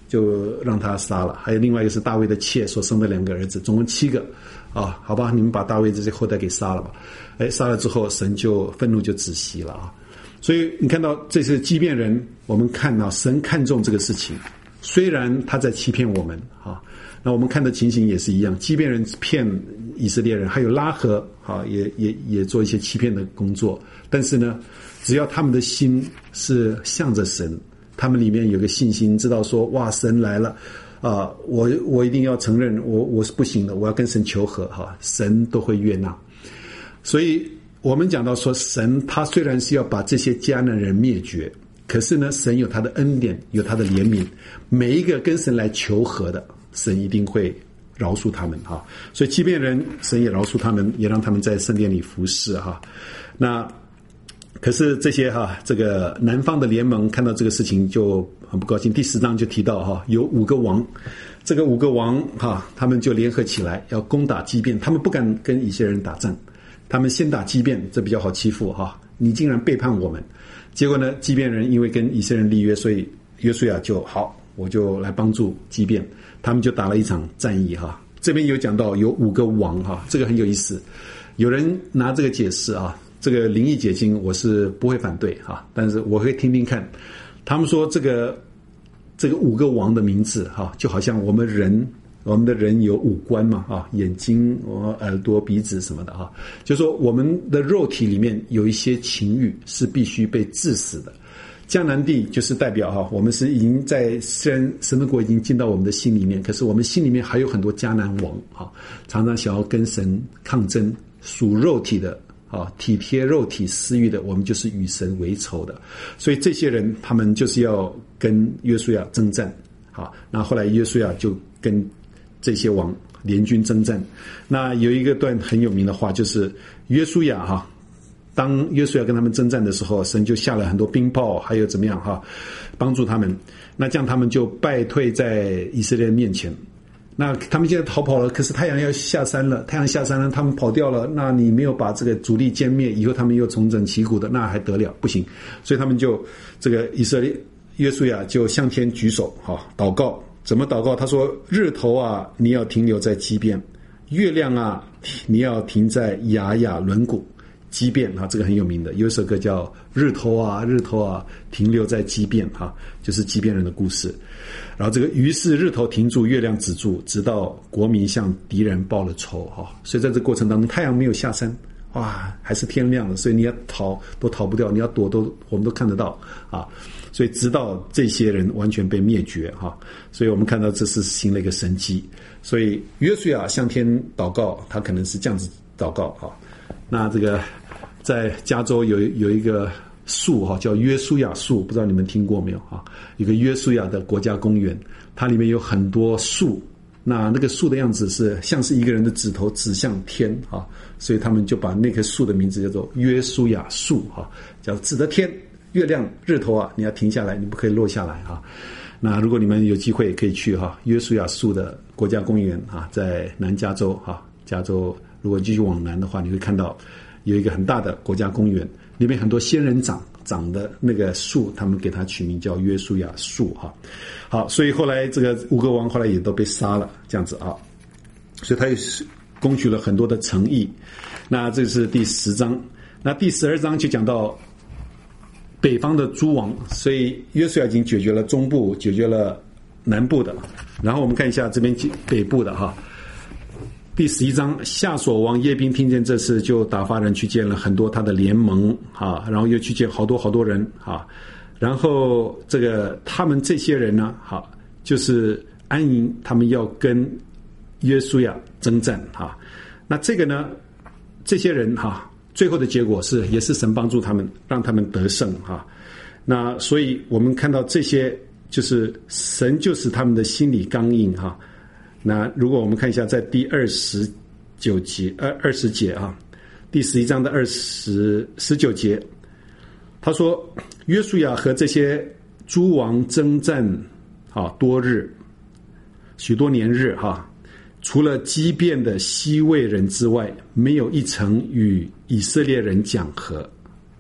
就让他杀了。还有另外一个是大卫的妾所生的两个儿子，总共七个啊，好吧，你们把大卫这些后代给杀了吧。哎，杀了之后，神就愤怒就止息了啊。所以你看到这些畸变人，我们看到神看重这个事情，虽然他在欺骗我们啊，那我们看的情形也是一样，畸变人骗以色列人，还有拉合啊，也也也做一些欺骗的工作。但是呢，只要他们的心是向着神，他们里面有个信心，知道说哇，神来了啊、呃，我我一定要承认我我是不行的，我要跟神求和哈，神都会悦纳。所以我们讲到说，神他虽然是要把这些迦南人灭绝，可是呢，神有他的恩典，有他的怜悯，每一个跟神来求和的，神一定会饶恕他们哈。所以欺骗人，神也饶恕他们，也让他们在圣殿里服侍哈。那可是这些哈，这个南方的联盟看到这个事情就很不高兴。第十章就提到哈，有五个王，这个五个王哈，他们就联合起来要攻打基遍，他们不敢跟以色列人打仗，他们先打基遍，这比较好欺负哈。你竟然背叛我们，结果呢，基遍人因为跟以色列人立约，所以约书亚就好，我就来帮助基遍，他们就打了一场战役哈。这边有讲到有五个王哈，这个很有意思，有人拿这个解释啊。这个灵异解经我是不会反对哈，但是我会听听看。他们说这个这个五个王的名字哈，就好像我们人我们的人有五官嘛啊，眼睛、耳朵、鼻子什么的哈，就说我们的肉体里面有一些情欲是必须被治死的。迦南地就是代表哈，我们是已经在虽然神的国已经进到我们的心里面，可是我们心里面还有很多迦南王哈，常常想要跟神抗争，属肉体的。啊，体贴肉体私欲的，我们就是与神为仇的。所以这些人他们就是要跟约书亚征战。好，那后来约书亚就跟这些王联军征战。那有一个段很有名的话，就是约书亚哈，当约书亚跟他们征战的时候，神就下了很多冰雹，还有怎么样哈，帮助他们。那这样他们就败退在以色列人面前。那他们现在逃跑了，可是太阳要下山了，太阳下山了，他们跑掉了，那你没有把这个主力歼灭，以后他们又重整旗鼓的，那还得了？不行，所以他们就这个以色列约书亚就向天举手哈，祷告。怎么祷告？他说：日头啊，你要停留在基遍；月亮啊，你要停在雅雅伦谷。基遍啊，这个很有名的，有一首歌叫《日头啊，日头啊，停留在基遍》哈，就是基遍人的故事。然后这个于是日头停住，月亮止住，直到国民向敌人报了仇哈。所以在这个过程当中，太阳没有下山，哇，还是天亮了，所以你要逃都逃不掉，你要躲都我们都看得到啊。所以直到这些人完全被灭绝哈。所以我们看到这是行了一个神迹。所以约书亚向天祷告，他可能是这样子祷告哈。那这个在加州有有一个树哈，叫约书亚树，不知道你们听过没有啊？一个约书亚的国家公园，它里面有很多树，那那个树的样子是像是一个人的指头指向天啊，所以他们就把那棵树的名字叫做约书亚树哈，叫指着天，月亮、日头啊，你要停下来，你不可以落下来啊。那如果你们有机会可以去哈，约书亚树的国家公园啊，在南加州哈，加州。如果继续往南的话，你会看到有一个很大的国家公园，里面很多仙人掌长的那个树，他们给它取名叫约书亚树哈。好，所以后来这个五个王后来也都被杀了，这样子啊。所以他也是攻取了很多的城邑。那这是第十章，那第十二章就讲到北方的诸王，所以约书亚已经解决了中部，解决了南部的，然后我们看一下这边北部的哈。第十一章，夏所王耶宾听见这事，就打发人去见了很多他的联盟啊，然后又去见好多好多人啊，然后这个他们这些人呢，哈、啊，就是安营，他们要跟约书亚征战哈。那这个呢，这些人哈、啊，最后的结果是也是神帮助他们，让他们得胜哈。那所以我们看到这些，就是神就使他们的心理刚硬哈。那如果我们看一下，在第二十九节、二二十节啊，第十一章的二十十九节，他说：约书亚和这些诸王征战啊多日，许多年日哈、啊，除了基遍的西魏人之外，没有一城与以色列人讲和。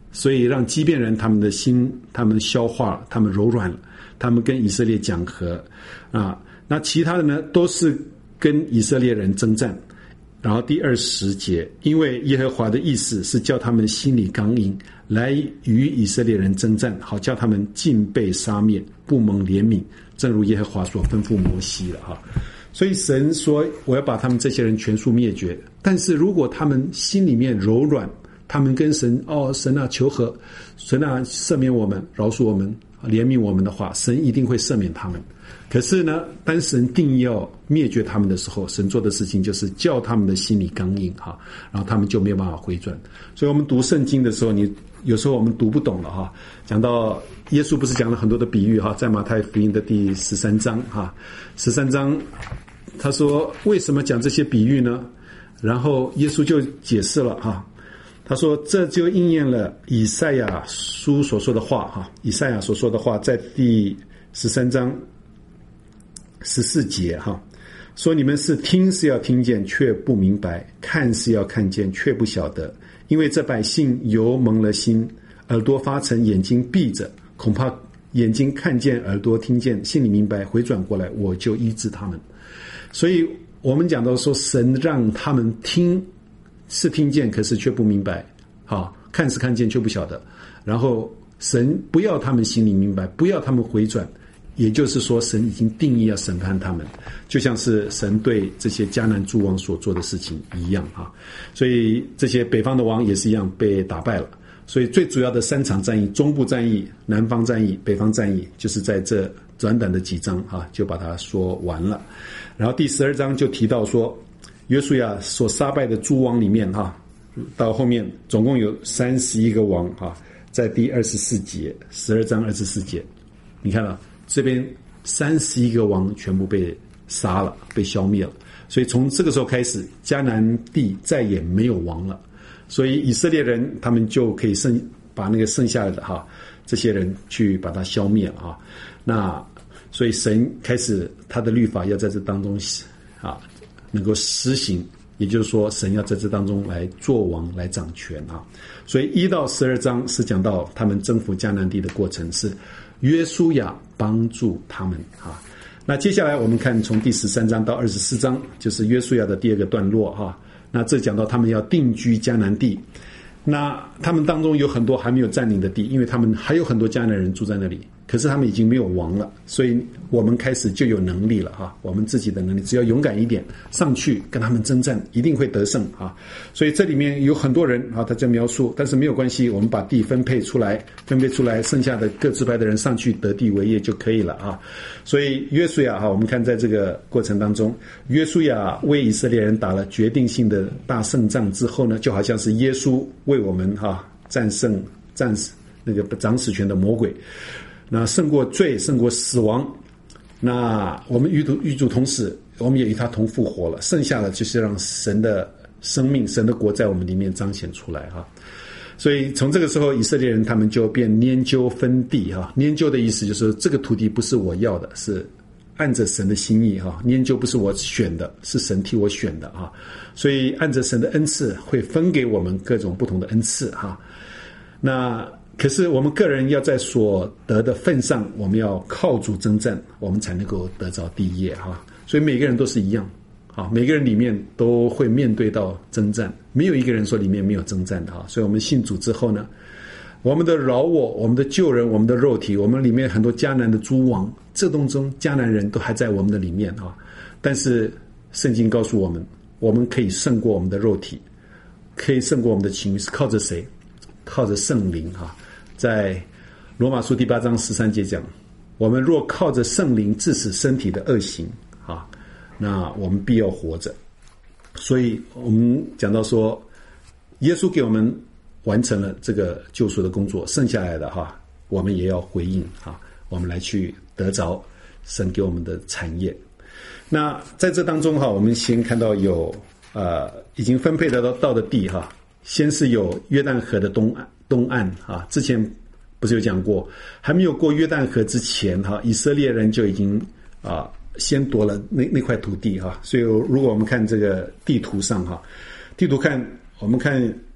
所以让基遍人他们的心，他们消化，他们柔软了，他们跟以色列讲和啊。那其他的呢，都是跟以色列人征战。然后第二十节，因为耶和华的意思是叫他们心里刚硬，来与以色列人征战，好叫他们尽被杀灭，不蒙怜悯，正如耶和华所吩咐摩西了哈。所以神说我要把他们这些人全数灭绝，但是如果他们心里面柔软，他们跟神哦神啊求和，神啊赦免我们，饶恕我们，怜悯我们的话，神一定会赦免他们。可是呢，当神定义要灭绝他们的时候，神做的事情就是叫他们的心里刚硬哈，然后他们就没有办法回转。所以我们读圣经的时候，你有时候我们读不懂了哈。讲到耶稣不是讲了很多的比喻哈，在马太福音的第十三章哈，十三章他说为什么讲这些比喻呢？然后耶稣就解释了哈，他说这就应验了以赛亚书所说的话哈，以赛亚所说的话在第十三章十四节哈，说你们是听是要听见却不明白，看是要看见却不晓得，因为这百姓油蒙了心，耳朵发沉，眼睛闭着，恐怕眼睛看见，耳朵听见，心里明白，回转过来，我就医治他们。所以我们讲到说神让他们听是听见，可是却不明白，好，看是看见却不晓得，然后神不要他们心里明白，不要他们回转，也就是说神已经定义要审判他们，就像是神对这些迦南诸王所做的事情一样啊。所以这些北方的王也是一样被打败了。所以最主要的三场战役，中部战役、南方战役、北方战役，就是在这短短的几章啊，就把它说完了。然后第十二章就提到说，约书亚所杀败的诸王里面哈，到后面总共有三十一个王哈，在第二十四节，十二章二十四节，你看了这边三十一个王全部被杀了，被消灭了。所以从这个时候开始，迦南地再也没有王了。所以以色列人他们就可以剩把那个剩下的哈这些人去把它消灭了啊。那所以神开始他的律法要在这当中啊能够施行，也就是说神要在这当中来做王来掌权啊。所以一到十二章是讲到他们征服迦南地的过程，是约书亚帮助他们啊。那接下来我们看从第十三章到二十四章，就是约书亚的第二个段落哈。那这讲到他们要定居迦南地，那他们当中有很多还没有占领的地，因为他们还有很多迦南人住在那里，可是他们已经没有王了，所以我们开始就有能力了哈，我们自己的能力只要勇敢一点上去跟他们征战，一定会得胜啊。所以这里面有很多人啊，他在描述，但是没有关系，我们把地分配出来，分配出来，剩下的各支派的人上去得地为业就可以了啊。所以约书亚哈，我们看在这个过程当中，约书亚为以色列人打了决定性的大胜仗之后呢，就好像是耶稣为我们哈战胜战死那个掌死权的魔鬼。那胜过罪，胜过死亡，那我们与主与主同死，我们也与他同复活了，剩下的就是让神的生命，神的国在我们里面彰显出来哈。所以从这个时候以色列人他们就变拈阄分地哈，拈阄的意思就是这个土地不是我要的，是按着神的心意哈，拈阄不是我选的，是神替我选的哈。所以按着神的恩赐会分给我们各种不同的恩赐哈。那可是我们个人要在所得的份上，我们要靠主征战，我们才能够得着地业哈。所以每个人都是一样，好，每个人里面都会面对到征战，没有一个人说里面没有征战的哈。所以我们信主之后呢，我们的饶我，我们的救人，我们的肉体，我们里面很多迦南的诸王，这当中迦南人都还在我们的里面哈。但是圣经告诉我们，我们可以胜过我们的肉体，可以胜过我们的情欲，是靠着谁？靠着圣灵哈。在罗马书第八章十三节讲，我们若靠着圣灵治死身体的恶行啊，那我们必要活着。所以我们讲到说，耶稣给我们完成了这个救赎的工作，剩下来的哈，我们也要回应哈，我们来去得着神给我们的产业。那在这当中哈，我们先看到有呃已经分配得到到的地哈，先是有约旦河的东岸。东岸啊，之前不是有讲过，还没有过约旦河之前哈，以色列人就已经啊先夺了那那块土地哈。所以如果我们看这个地图上哈，地图看我们看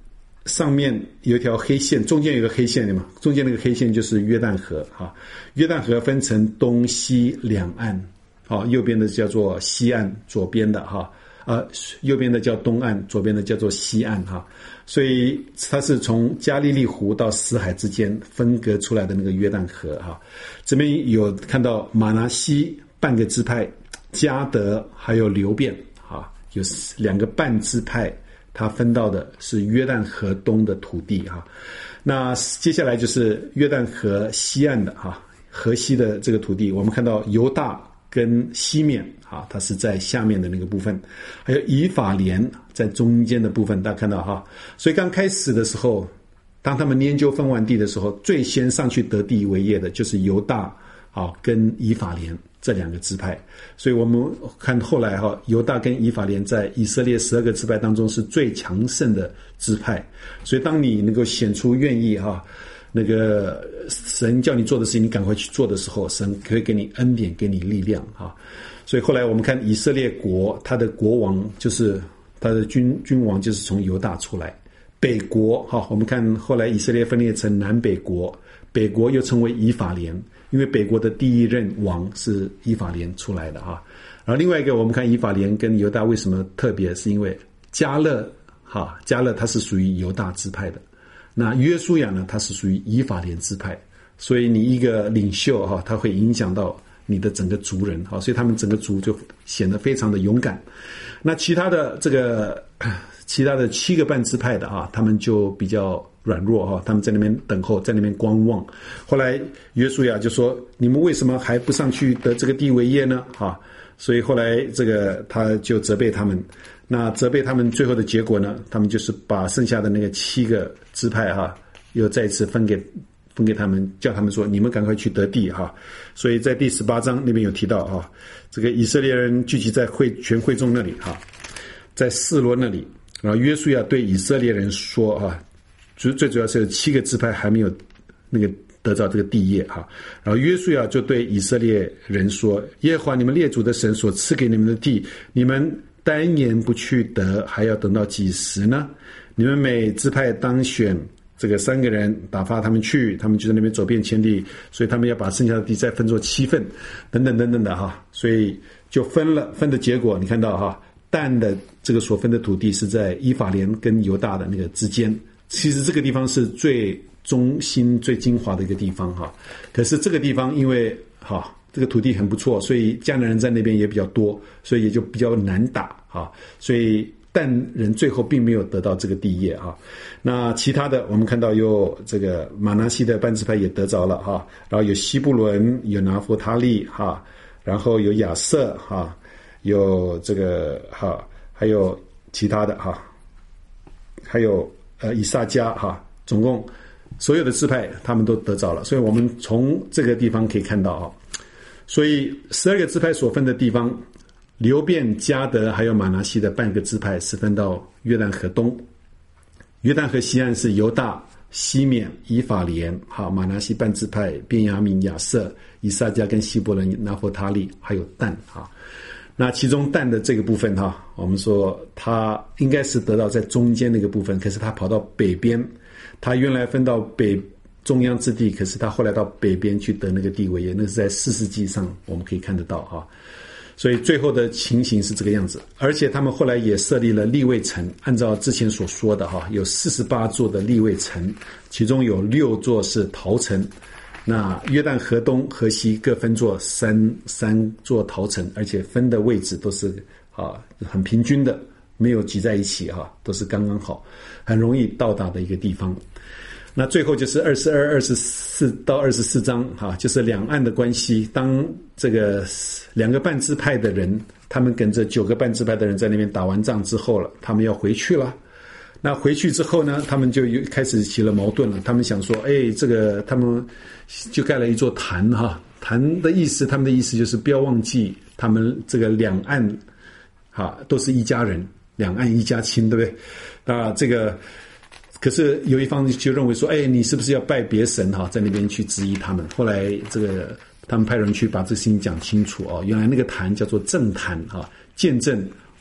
上面有一条黑线，中间有个黑线的嘛，中间那个黑线就是约旦河哈。约旦河分成东西两岸，啊，右边的叫做西岸，左边的哈，啊，右边的叫东岸，左边的叫做西岸哈。所以它是从加利利湖到死海之间分隔出来的那个约旦河哈。这边有看到马拿西半个支派，迦得还有流便哈，有两个半支派。他分到的是约旦河东的土地哈，那接下来就是约旦河西岸的哈，河西的这个土地，我们看到犹大跟西面哈，它是在下面的那个部分，还有以法莲在中间的部分，大家看到哈。所以刚开始的时候，当他们研究分完地的时候，最先上去得地为业的就是犹大啊跟以法莲这两个支派，所以我们看后来哈，犹大跟以法莲在以色列十二个支派当中是最强盛的支派。所以当你能够显出愿意哈，那个神叫你做的事情，你赶快去做的时候，神可以给你恩典，给你力量哈。所以后来我们看以色列国，他的国王就是他的君君王就是从犹大出来。北国哈，我们看后来以色列分裂成南北国，北国又称为以法莲。因为北国的第一任王是以法莲出来的哈，然后另外一个我们看以法莲跟犹大为什么特别，是因为迦勒哈，迦勒他是属于犹大支派的，那约书亚呢他是属于以法莲支派，所以你一个领袖哈，他会影响到你的整个族人哈，所以他们整个族就显得非常的勇敢。那其他的这个其他的七个半支派的啊，他们就比较软弱哈，他们在那边等候，在那边观望。后来约书亚就说：“你们为什么还不上去得这个地为业呢？”哈，所以后来这个他就责备他们。那责备他们最后的结果呢，他们就是把剩下的那个七个支派哈，又再一次分给分给他们，叫他们说：“你们赶快去得地哈。”所以在第十八章那边有提到哈，这个以色列人聚集在会全会众那里哈，在示罗那里。然后约书亚对以色列人说啊，最最主要是有七个支派还没有那个得到这个地业哈。然后约书亚就对以色列人说：耶和华你们列祖的神所赐给你们的地，你们单言不去得，还要等到几时呢？你们每支派当选这个三个人，打发他们去，他们就在那边走遍千地，所以他们要把剩下的地再分作七份，等等等等的哈。所以就分了，分的结果你看到哈。但的这个所分的土地是在以法莲跟犹大的那个之间，其实这个地方是最中心最精华的一个地方哈。可是这个地方因为哈这个土地很不错，所以迦南人在那边也比较多，所以也就比较难打哈。所以但人最后并没有得到这个地业哈。那其他的我们看到有这个马拿西的半支派也得着了哈，然后有西布伦，有拿弗他利哈，然后有亚瑟哈。有这个哈，还有其他的哈，还有呃以撒迦哈，总共所有的支派他们都得着了，所以我们从这个地方可以看到啊，所以十二个支派所分的地方，流便、迦得还有马拿西的半个支派是分到约旦河东，约旦河西岸是犹大、西缅、以法莲，好，马拿西半支派、便雅悯、亚瑟、以撒迦跟希伯伦、拿弗他利，还有但哈。那其中但的这个部分哈，我们说他应该是得到在中间那个部分，可是他跑到北边，他原来分到北中央之地，可是他后来到北边去得那个地为业，那是在四世纪上我们可以看得到哈。所以最后的情形是这个样子，而且他们后来也设立了利未城，按照之前所说的哈，有四十八座的利未城，其中有六座是陶城。那约旦河东河西各分作三三座陶城，而且分的位置都是啊很平均的，没有挤在一起哈，都是刚刚好，很容易到达的一个地方。那最后就是二十二、二十四到二十四章哈，就是两岸的关系。当这个两个半支派的人，他们跟着九个半支派的人在那边打完仗之后了，他们要回去了。那回去之后呢，他们就开始起了矛盾了。他们想说，哎，这个他们就盖了一座坛哈，坛的意思，他们的意思就是不要忘记他们这个两岸哈都是一家人，两岸一家亲，对不对？那这个可是有一方就认为说，哎，你是不是要拜别神哈，在那边去质疑他们。后来这个他们派人去把这个事情讲清楚哦，原来那个坛叫做正坛哈，见证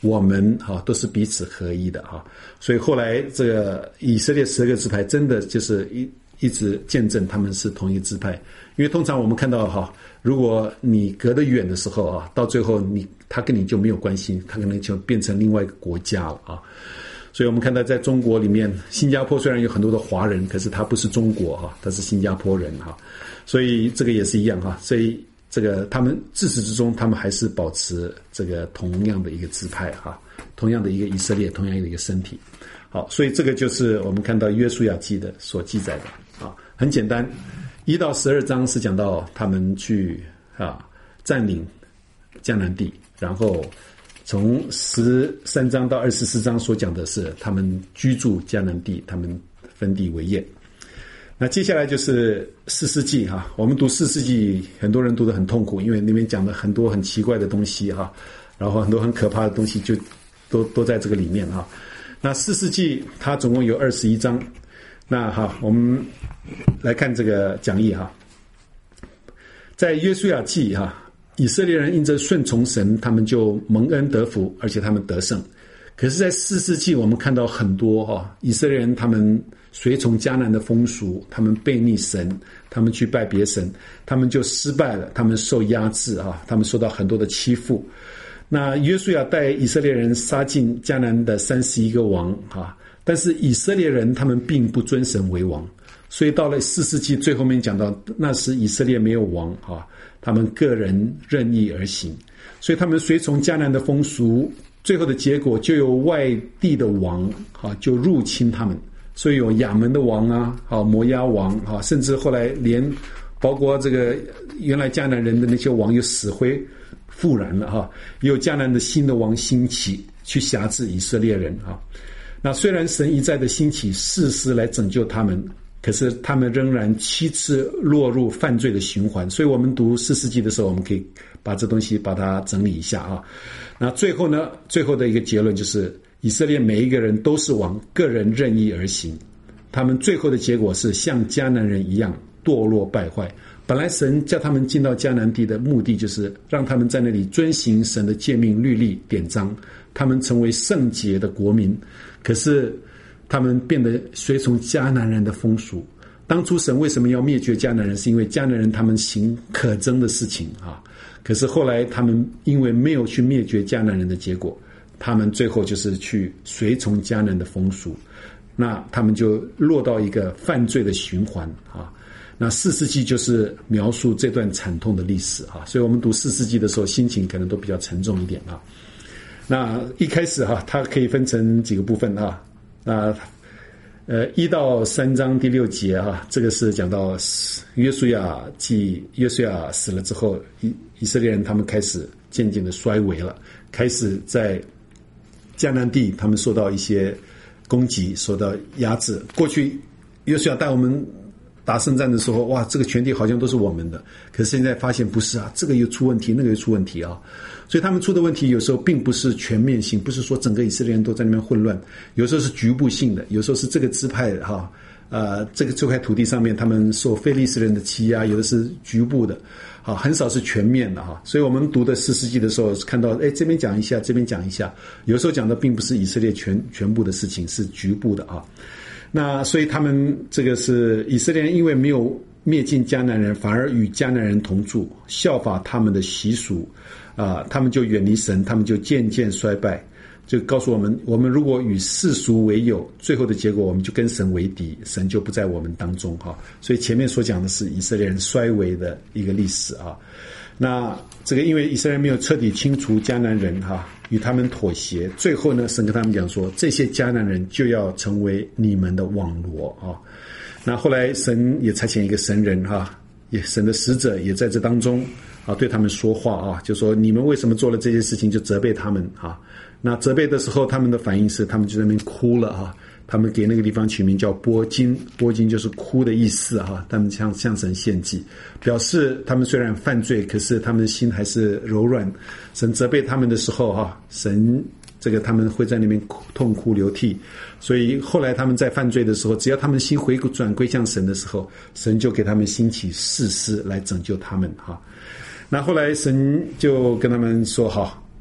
我们哈都是彼此合一的哈。所以后来这个以色列十二个支派真的就是一一直见证他们是同一支派，因为通常我们看到哈，如果你隔得远的时候啊，到最后你他跟你就没有关系，他可能就变成另外一个国家了啊。所以我们看到在中国里面，新加坡虽然有很多的华人，可是他不是中国哈，他是新加坡人哈。所以这个也是一样哈，所以这个他们自始至终他们还是保持这个同样的一个支派哈，同样的一个以色列，同样的一个身体。好，所以这个就是我们看到约书亚记的所记载的。啊，很简单，一到十二章是讲到他们去啊占领迦南地，然后从十三章到二十四章所讲的是他们居住迦南地，他们分地为业。那接下来就是士师记哈，我们读士师记，很多人读得很痛苦，因为里面讲了很多很奇怪的东西哈，然后很多很可怕的东西就都都在这个里面哈。那士师记它总共有二十一章。那好，我们来看这个讲义哈。在约书亚记哈，以色列人因着顺从神，他们就蒙恩得福，而且他们得胜。可是在士师记我们看到很多哈，以色列人他们随从迦南的风俗，他们悖逆神，他们去拜别神，他们就失败了，他们受压制啊，他们受到很多的欺负。那约书亚带以色列人杀尽迦南的三十一个王哈。但是以色列人他们并不尊神为王，所以到了士师记最后面讲到，那时以色列没有王啊，他们个人任意而行，所以他们随从迦南的风俗，最后的结果就有外地的王啊就入侵他们，所以有亚门的王啊，啊摩押王啊，甚至后来连包括这个原来迦南人的那些王又死灰复燃了哈，也有迦南的新的王兴起去辖制以色列人啊。那虽然神一再的兴起士师来拯救他们，可是他们仍然七次落入犯罪的循环。所以我们读士师记的时候，我们可以把这东西把它整理一下啊。那最后呢，最后的一个结论就是以色列每一个人都是王，个人任意而行。他们最后的结果是像迦南人一样堕落败坏。本来神叫他们进到迦南地的目的就是让他们在那里遵行神的诫命律例典章，他们成为圣洁的国民。可是他们变得随从迦南人的风俗。当初神为什么要灭绝迦南人，是因为迦南人他们行可憎的事情啊。可是后来他们因为没有去灭绝迦南人的结果，他们最后就是去随从迦南的风俗，那他们就落到一个犯罪的循环啊。那士师记就是描述这段惨痛的历史啊，所以我们读士师记的时候心情可能都比较沉重一点啊。那一开始哈，它可以分成几个部分啊。那呃一到三章第六节哈，这个是讲到约书亚记，约书亚死了之后，以以色列人他们开始渐渐的衰微了，开始在迦南地他们受到一些攻击，受到压制。过去约书亚带我们打胜战的时候，哇，这个权地好像都是我们的，可是现在发现不是啊，这个又出问题，那个又出问题啊。所以他们出的问题有时候并不是全面性，不是说整个以色列人都在那边混乱，有时候是局部性的，有时候是这个支派哈，呃，这个这块土地上面他们受非利士人的欺压，有的是局部的，啊，很少是全面的哈。所以我们读的士师记的时候看到，哎，这边讲一下，这边讲一下，有时候讲的并不是以色列全全部的事情，是局部的啊。那所以他们这个是以色列人，因为没有灭尽迦南人，反而与迦南人同住，效法他们的习俗，啊、呃，他们就远离神，他们就渐渐衰败。就告诉我们，我们如果与世俗为友，最后的结果我们就跟神为敌，神就不在我们当中哈。所以前面所讲的是以色列人衰微的一个历史啊。那这个因为以色列人没有彻底清除迦南人哈，与他们妥协，最后呢，神跟他们讲说，这些迦南人就要成为你们的网罗啊。那后来神也差遣一个神人哈，也神的使者也在这当中啊，对他们说话啊，就说你们为什么做了这些事情，就责备他们啊。那责备的时候，他们的反应是，他们就在那边哭了哈。他们给那个地方取名叫波金，波金就是哭的意思哈。他们向向神献祭，表示他们虽然犯罪，可是他们的心还是柔软。神责备他们的时候哈，神这个他们会在那边哭痛哭流涕。所以后来他们在犯罪的时候，只要他们心回转归向神的时候，神就给他们兴起士师来拯救他们哈。那后来神就跟他们说哈，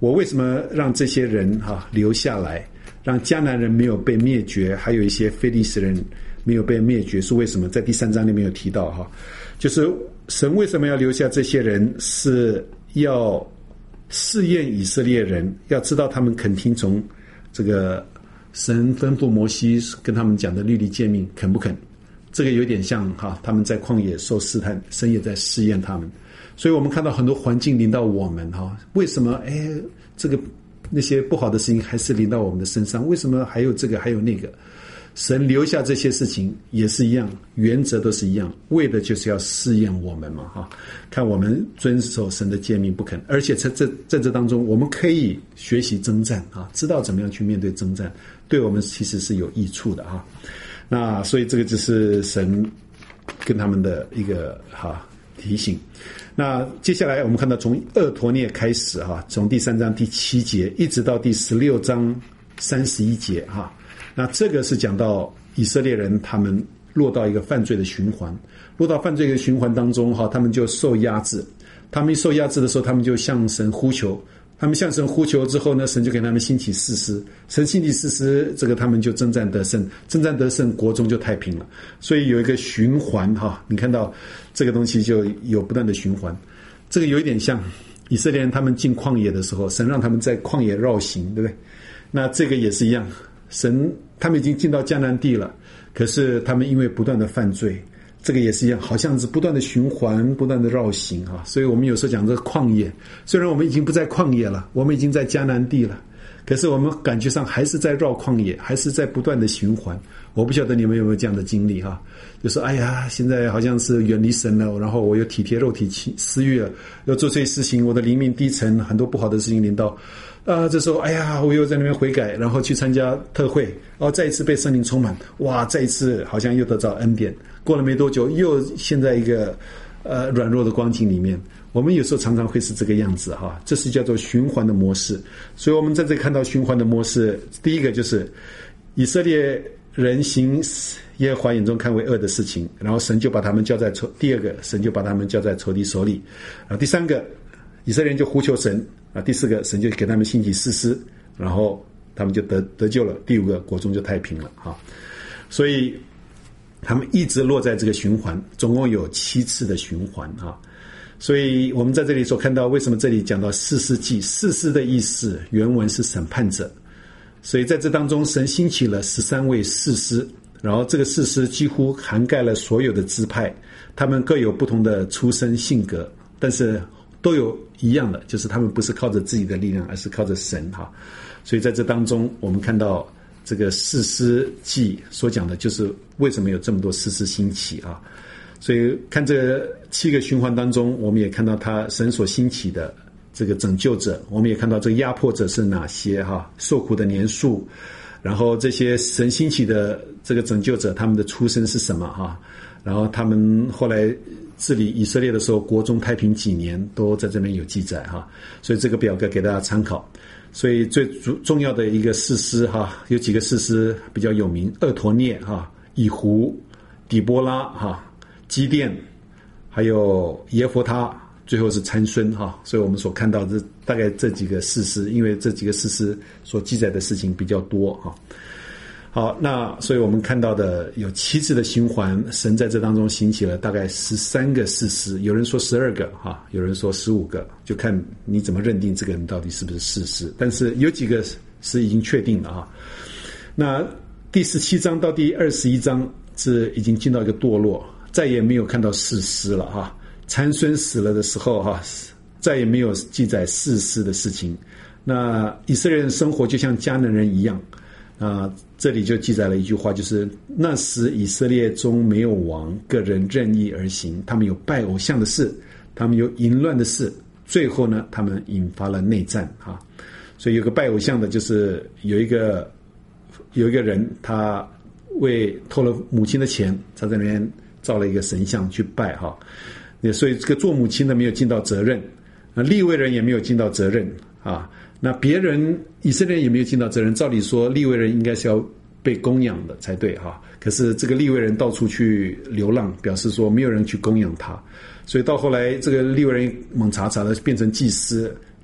我为什么让这些人哈、啊、留下来，让迦南人没有被灭绝，还有一些非利士人没有被灭绝，是为什么？在第三章里面有提到哈，就是神为什么要留下这些人，是要试验以色列人，要知道他们肯听从这个神吩咐摩西跟他们讲的律例诫命肯不肯。这个有点像哈，他们在旷野受试探，神也在试验他们。所以我们看到很多环境临到我们哈，为什么哎这个那些不好的事情还是临到我们的身上？为什么还有这个还有那个？神留下这些事情也是一样，原则都是一样，为的就是要试验我们嘛哈，看我们遵守神的诫命不肯。而且在这在这当中，我们可以学习征战啊，知道怎么样去面对征战，对我们其实是有益处的哈。那所以这个就是神跟他们的一个哈提醒。那接下来我们看到从俄陀聶开始哈，从第三章第七节一直到第十六章三十一节哈。那这个是讲到以色列人他们落到一个犯罪的循环，落到犯罪的循环当中哈，他们就受压制。他们一受压制的时候，他们就向神呼求。他们向神呼求之后呢，神就给他们兴起士师。神兴起士师，这个他们就征战得胜，征战得胜，国中就太平了。所以有一个循环哈，你看到这个东西就有不断的循环。这个有一点像以色列人他们进旷野的时候，神让他们在旷野绕行，对不对？那这个也是一样。神他们已经进到迦南地了，可是他们因为不断的犯罪，这个也是一样，好像是不断的循环，不断的绕行啊。所以我们有时候讲这个旷野，虽然我们已经不在旷野了，我们已经在迦南地了，可是我们感觉上还是在绕旷野，还是在不断的循环。我不晓得你们有没有这样的经历哈，就说哎呀，现在好像是远离神了，然后我又体贴肉体私欲了，又做这些事情，我的灵命低沉，很多不好的事情临到啊，这时候哎呀，我又在那边悔改，然后去参加特会，哦，再一次被圣灵充满，哇，再一次好像又得到恩典，过了没多久，又陷在一个呃软弱的光景里面。我们有时候常常会是这个样子哈，这是叫做循环的模式。所以我们在这里看到循环的模式，第一个就是以色列人行耶和华眼中看为恶的事情，然后神就把他们交在仇，第二个神就把他们交在仇敌手里，然后第三个以色列人就呼求神啊，第四个神就给他们兴起士师，然后他们就得得救了，第五个国中就太平了哈。所以他们一直落在这个循环，总共有七次的循环哈。所以我们在这里所看到，为什么这里讲到士师记，士师的意思原文是审判者，所以在这当中神兴起了十三位士师，然后这个士师几乎涵盖了所有的支派，他们各有不同的出身性格，但是都有一样的，就是他们不是靠着自己的力量，而是靠着神哈。所以在这当中我们看到这个士师记所讲的就是为什么有这么多士师兴起啊。所以看这七个循环当中，我们也看到他神所兴起的这个拯救者，我们也看到这个压迫者是哪些哈，受苦的年数，然后这些神兴起的这个拯救者他们的出身是什么哈，然后他们后来治理以色列的时候国中太平几年都在这边有记载哈，所以这个表格给大家参考。所以最重要的一个士师哈，有几个士师比较有名，俄陀聶哈、以胡、底波拉哈、基甸，还有耶弗他，最后是参孙哈。所以我们所看到的大概这几个士师，因为这几个士师所记载的事情比较多哈。好，那所以我们看到的有七次的循环，神在这当中兴起了大概十三个士师，有人说十二个哈，有人说十五个，就看你怎么认定这个人到底是不是士师。但是有几个是已经确定了哈。那第十七章到第二十一章是已经进到一个堕落，再也没有看到士师了哈。参孙死了的时候哈，再也没有记载士师的事情。那以色列人生活就像迦南人一样啊，这里就记载了一句话，就是那时以色列中没有王，个人任意而行，他们有拜偶像的事，他们有淫乱的事，最后呢他们引发了内战啊。所以有个拜偶像的，就是有一个有一个人他为偷了母亲的钱，他在那边造了一个神像去拜哈，所以这个做母亲的没有尽到责任，利未人也没有尽到责任啊。那别人以色列人也没有尽到责任，照理说利未人应该是要被供养的才对哈，可是这个利未人到处去流浪，表示说没有人去供养他，所以到后来这个利未人猛查查的变成祭司，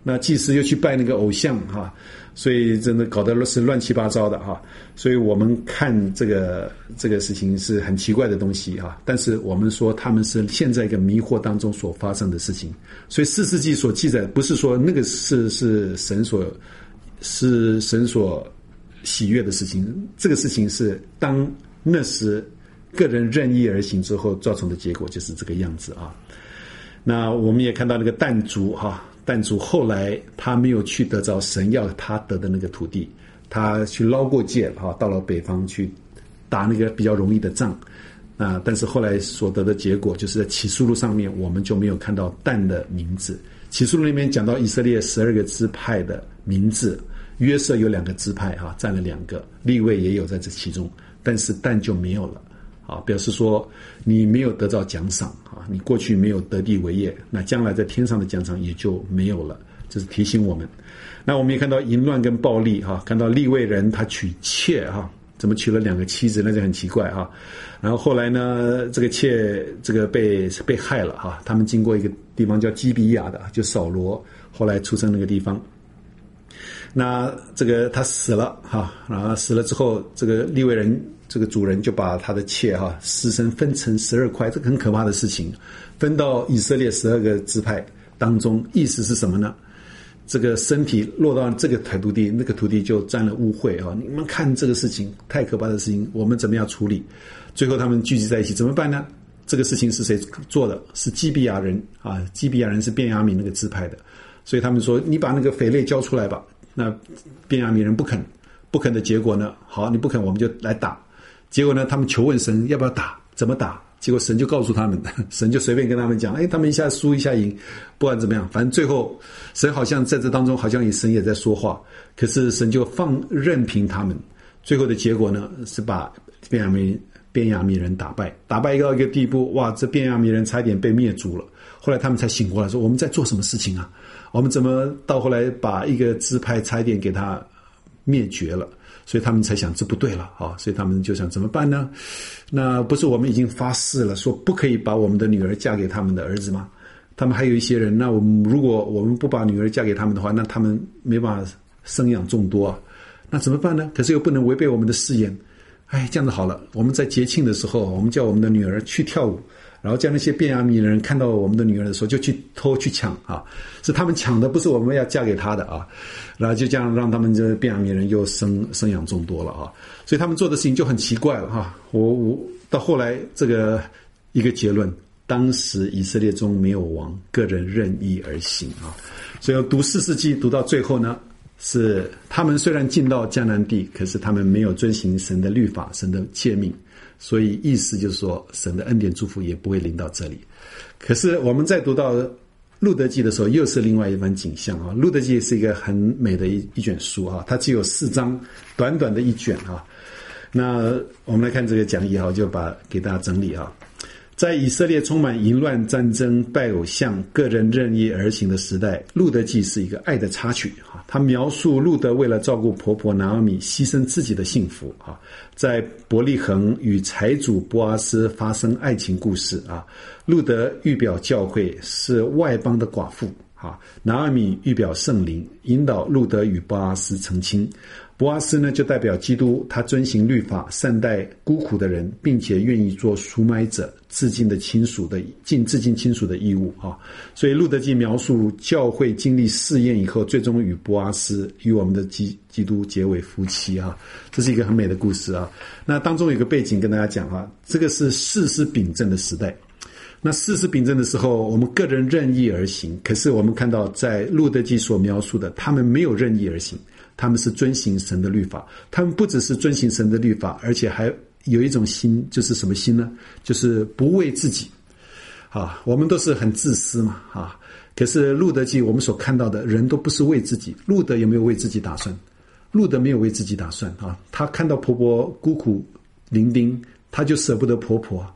那祭司又去拜那个偶像哈，所以真的搞得是乱七八糟的哈。所以我们看这个这个事情是很奇怪的东西哈，但是我们说他们是现在一个迷惑当中所发生的事情。所以四世纪所记载不是说那个是是神所是神所喜悦的事情，这个事情是当那时个人任意而行之后造成的结果就是这个样子啊。那我们也看到那个但族哈，但族后来他没有去得着神要他得的那个土地，他去捞过界哈，到了北方去打那个比较容易的仗啊，但是后来所得的结果就是在启示录上面我们就没有看到但的名字。启示录那边讲到以色列十二个支派的名字，约瑟有两个支派哈，占了两个，利未也有在这其中，但是但就没有了啊，表示说你没有得到奖赏啊，你过去没有得地为业，那将来在天上的奖赏也就没有了，这是提醒我们。那我们也看到淫乱跟暴力哈，看到利未人他娶妾哈，怎么娶了两个妻子，那就很奇怪哈。然后后来呢，这个妾这个被被害了哈，他们经过一个地方叫基比亚的，就扫罗后来出生那个地方。那这个他死了哈，然后死了之后，这个利未人这个主人就把他的妾哈私生分成十二块，这个很可怕的事情，分到以色列十二个支派当中，意思是什么呢？这个身体落到这个土地，那个土地就沾了污秽啊！你们看这个事情太可怕的事情，我们怎么样处理？最后他们聚集在一起，怎么办呢？这个事情是谁做的？是基比亚人啊！基比亚人是便雅悯那个支派的，所以他们说：“你把那个匪类交出来吧。”那便雅悯人不肯，不肯的结果呢？好，你不肯，我们就来打。结果呢，他们求问神要不要打，怎么打？结果神就告诉他们，神就随便跟他们讲，哎，他们一下输一下赢，不管怎么样，反正最后神好像在这当中好像也神也在说话，可是神就放任凭他们，最后的结果呢是把便雅悯便雅悯人打败，打败到一个地步，哇，这便雅悯人差一点被灭族了。后来他们才醒过来，说我们在做什么事情啊？我们怎么到后来把一个支派差一点给他灭绝了？所以他们才想这不对了啊！所以他们就想怎么办呢？那不是我们已经发誓了，说不可以把我们的女儿嫁给他们的儿子吗？他们还有一些人，那我们如果我们不把女儿嫁给他们的话，那他们没办法生养众多啊，那怎么办呢？可是又不能违背我们的誓言。哎，这样子好了，我们在节庆的时候，我们叫我们的女儿去跳舞，然后叫那些便雅悯人看到我们的女儿的时候，就去偷去抢啊，是他们抢的，不是我们要嫁给他的啊。然后就这样让他们这便雅悯人又生生养众多了啊，所以他们做的事情就很奇怪了哈。我我到后来这个一个结论，当时以色列中没有王，个人任意而行啊。所以要读四世纪读到最后呢，是他们虽然进到迦南地，可是他们没有遵行神的律法、神的诫命，所以意思就是说，神的恩典祝福也不会临到这里。可是我们在读到路德记的时候，又是另外一番景象啊！路德记是一个很美的一一卷书啊，它只有四章，短短的一卷啊。那我们来看这个讲义哈，就把给大家整理啊。在以色列充满淫乱、战争、拜偶像、个人任意而行的时代，路德记是一个爱的插曲啊。他描述路德为了照顾婆婆拿俄米，牺牲自己的幸福啊，在伯利恒与财主波阿斯发生爱情故事啊。路德预表教会是外邦的寡妇啊，拿俄米预表圣灵，引导路德与波阿斯成亲。波阿斯呢，就代表基督，他遵行律法，善待孤苦的人，并且愿意做赎买者，致敬的亲属的尽致敬亲属的义务啊。所以路德记描述教会经历试验以后，最终与波阿斯与我们的基基督结为夫妻啊，这是一个很美的故事啊。那当中有个背景跟大家讲啊，这个是士师秉政的时代。那士师秉政的时候，我们个人任意而行，可是我们看到在路德记所描述的，他们没有任意而行，他们是遵行神的律法。他们不只是遵行神的律法，而且还有一种心，就是什么心呢？就是不为自己啊。我们都是很自私嘛啊。可是路德记我们所看到的人都不是为自己，路德有没有为自己打算？路德没有为自己打算啊。他看到婆婆孤苦伶仃，他就舍不得婆婆。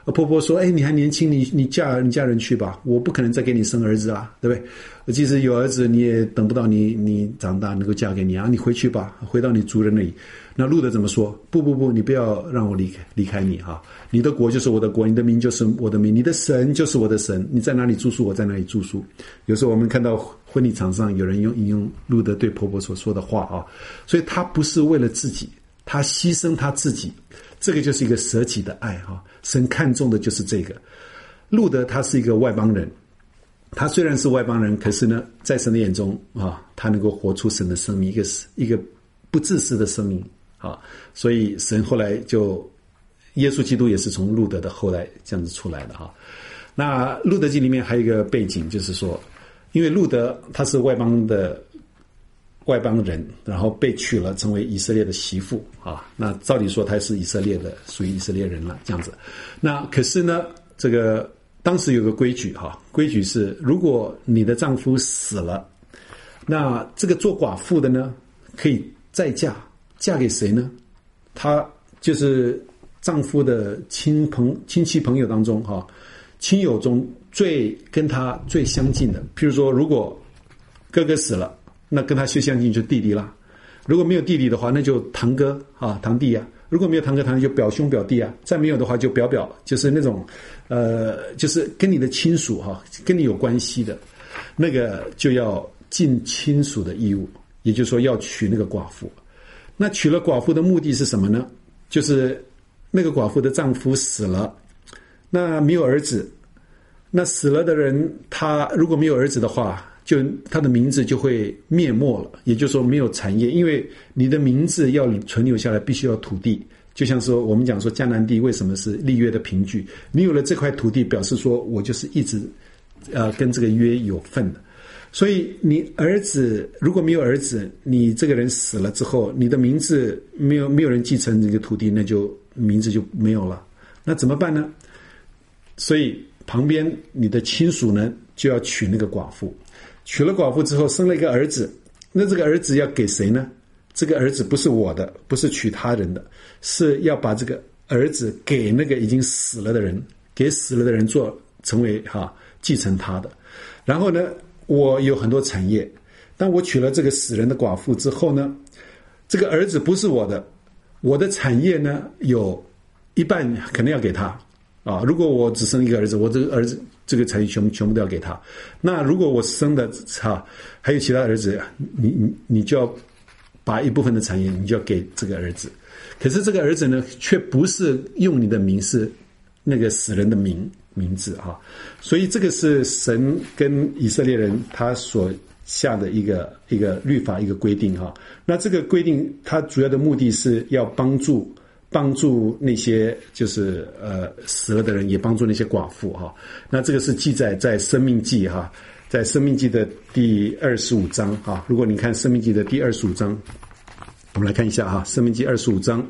婆婆说：“哎，你还年轻，你你嫁你嫁人去吧，我不可能再给你生儿子啊，对不对？我即使有儿子，你也等不到你你长大能够嫁给你啊，你回去吧，回到你族人那里。”那路德怎么说？不不不，你不要让我离开离开你哈！你的国就是我的国，你的名就是我的名，你的神就是我的神，你在哪里住宿，我在哪里住宿。有时候我们看到婚礼场上有人用引用路德对婆婆所说的话啊，所以他不是为了自己，他牺牲他自己。这个就是一个舍己的爱哈，神看重的就是这个。路德他是一个外邦人，他虽然是外邦人，可是呢，在神的眼中啊，他能够活出神的生命，一个一个不自私的生命啊。所以神后来就，耶稣基督也是从路德的后来这样子出来的哈。那路德记里面还有一个背景，就是说，因为路德他是外邦的。外邦人，然后被娶了，成为以色列的媳妇啊。那照理说他是以色列的，属于以色列人了，这样子。那可是呢，这个当时有个规矩哈，规矩是，如果你的丈夫死了，那这个做寡妇的呢，可以再嫁，嫁给谁呢？她就是丈夫的亲朋亲戚朋友当中哈，亲友中最跟他最相近的。譬如说，如果哥哥死了，那跟他最相近就弟弟啦，如果没有弟弟的话，那就堂哥啊、堂弟啊；如果没有堂哥堂弟，就表兄表弟啊；再没有的话，就表表，就是那种，呃，就是跟你的亲属哈、啊，跟你有关系的，那个就要尽亲属的义务，也就是说要娶那个寡妇。那娶了寡妇的目的是什么呢？就是那个寡妇的丈夫死了，那没有儿子，那死了的人他如果没有儿子的话，就他的名字就会灭没了，也就是说没有产业，因为你的名字要存留下来，必须要土地。就像说我们讲说迦南地为什么是立约的凭据，你有了这块土地，表示说我就是一直呃跟这个约有份的。所以你儿子如果没有儿子，你这个人死了之后，你的名字没有没有人继承这个土地，那就名字就没有了。那怎么办呢？所以旁边你的亲属呢就要娶那个寡妇。娶了寡妇之后生了一个儿子，那这个儿子要给谁呢？这个儿子不是我的，不是娶他人的，是要把这个儿子给那个已经死了的人，给死了的人做成为哈继承他的。然后呢，我有很多产业，当我娶了这个死人的寡妇之后呢，这个儿子不是我的，我的产业呢有一半肯定要给他啊。如果我只生一个儿子，我这个儿子这个产业全部全部都要给他。那如果我生的哈还有其他儿子，你你你就要把一部分的产业你就要给这个儿子。可是这个儿子呢，却不是用你的名，是那个死人的名名字哈。所以这个是神跟以色列人他所下的一个一个律法一个规定哈。那这个规定它主要的目的是要帮助。帮助那些就是呃死了的人，也帮助那些寡妇哈。那这个是记载在《申命记》哈，在《申命记》的第二十五章哈。如果你看《申命记》的第二十五章，我们来看一下哈，《申命记》二十五章，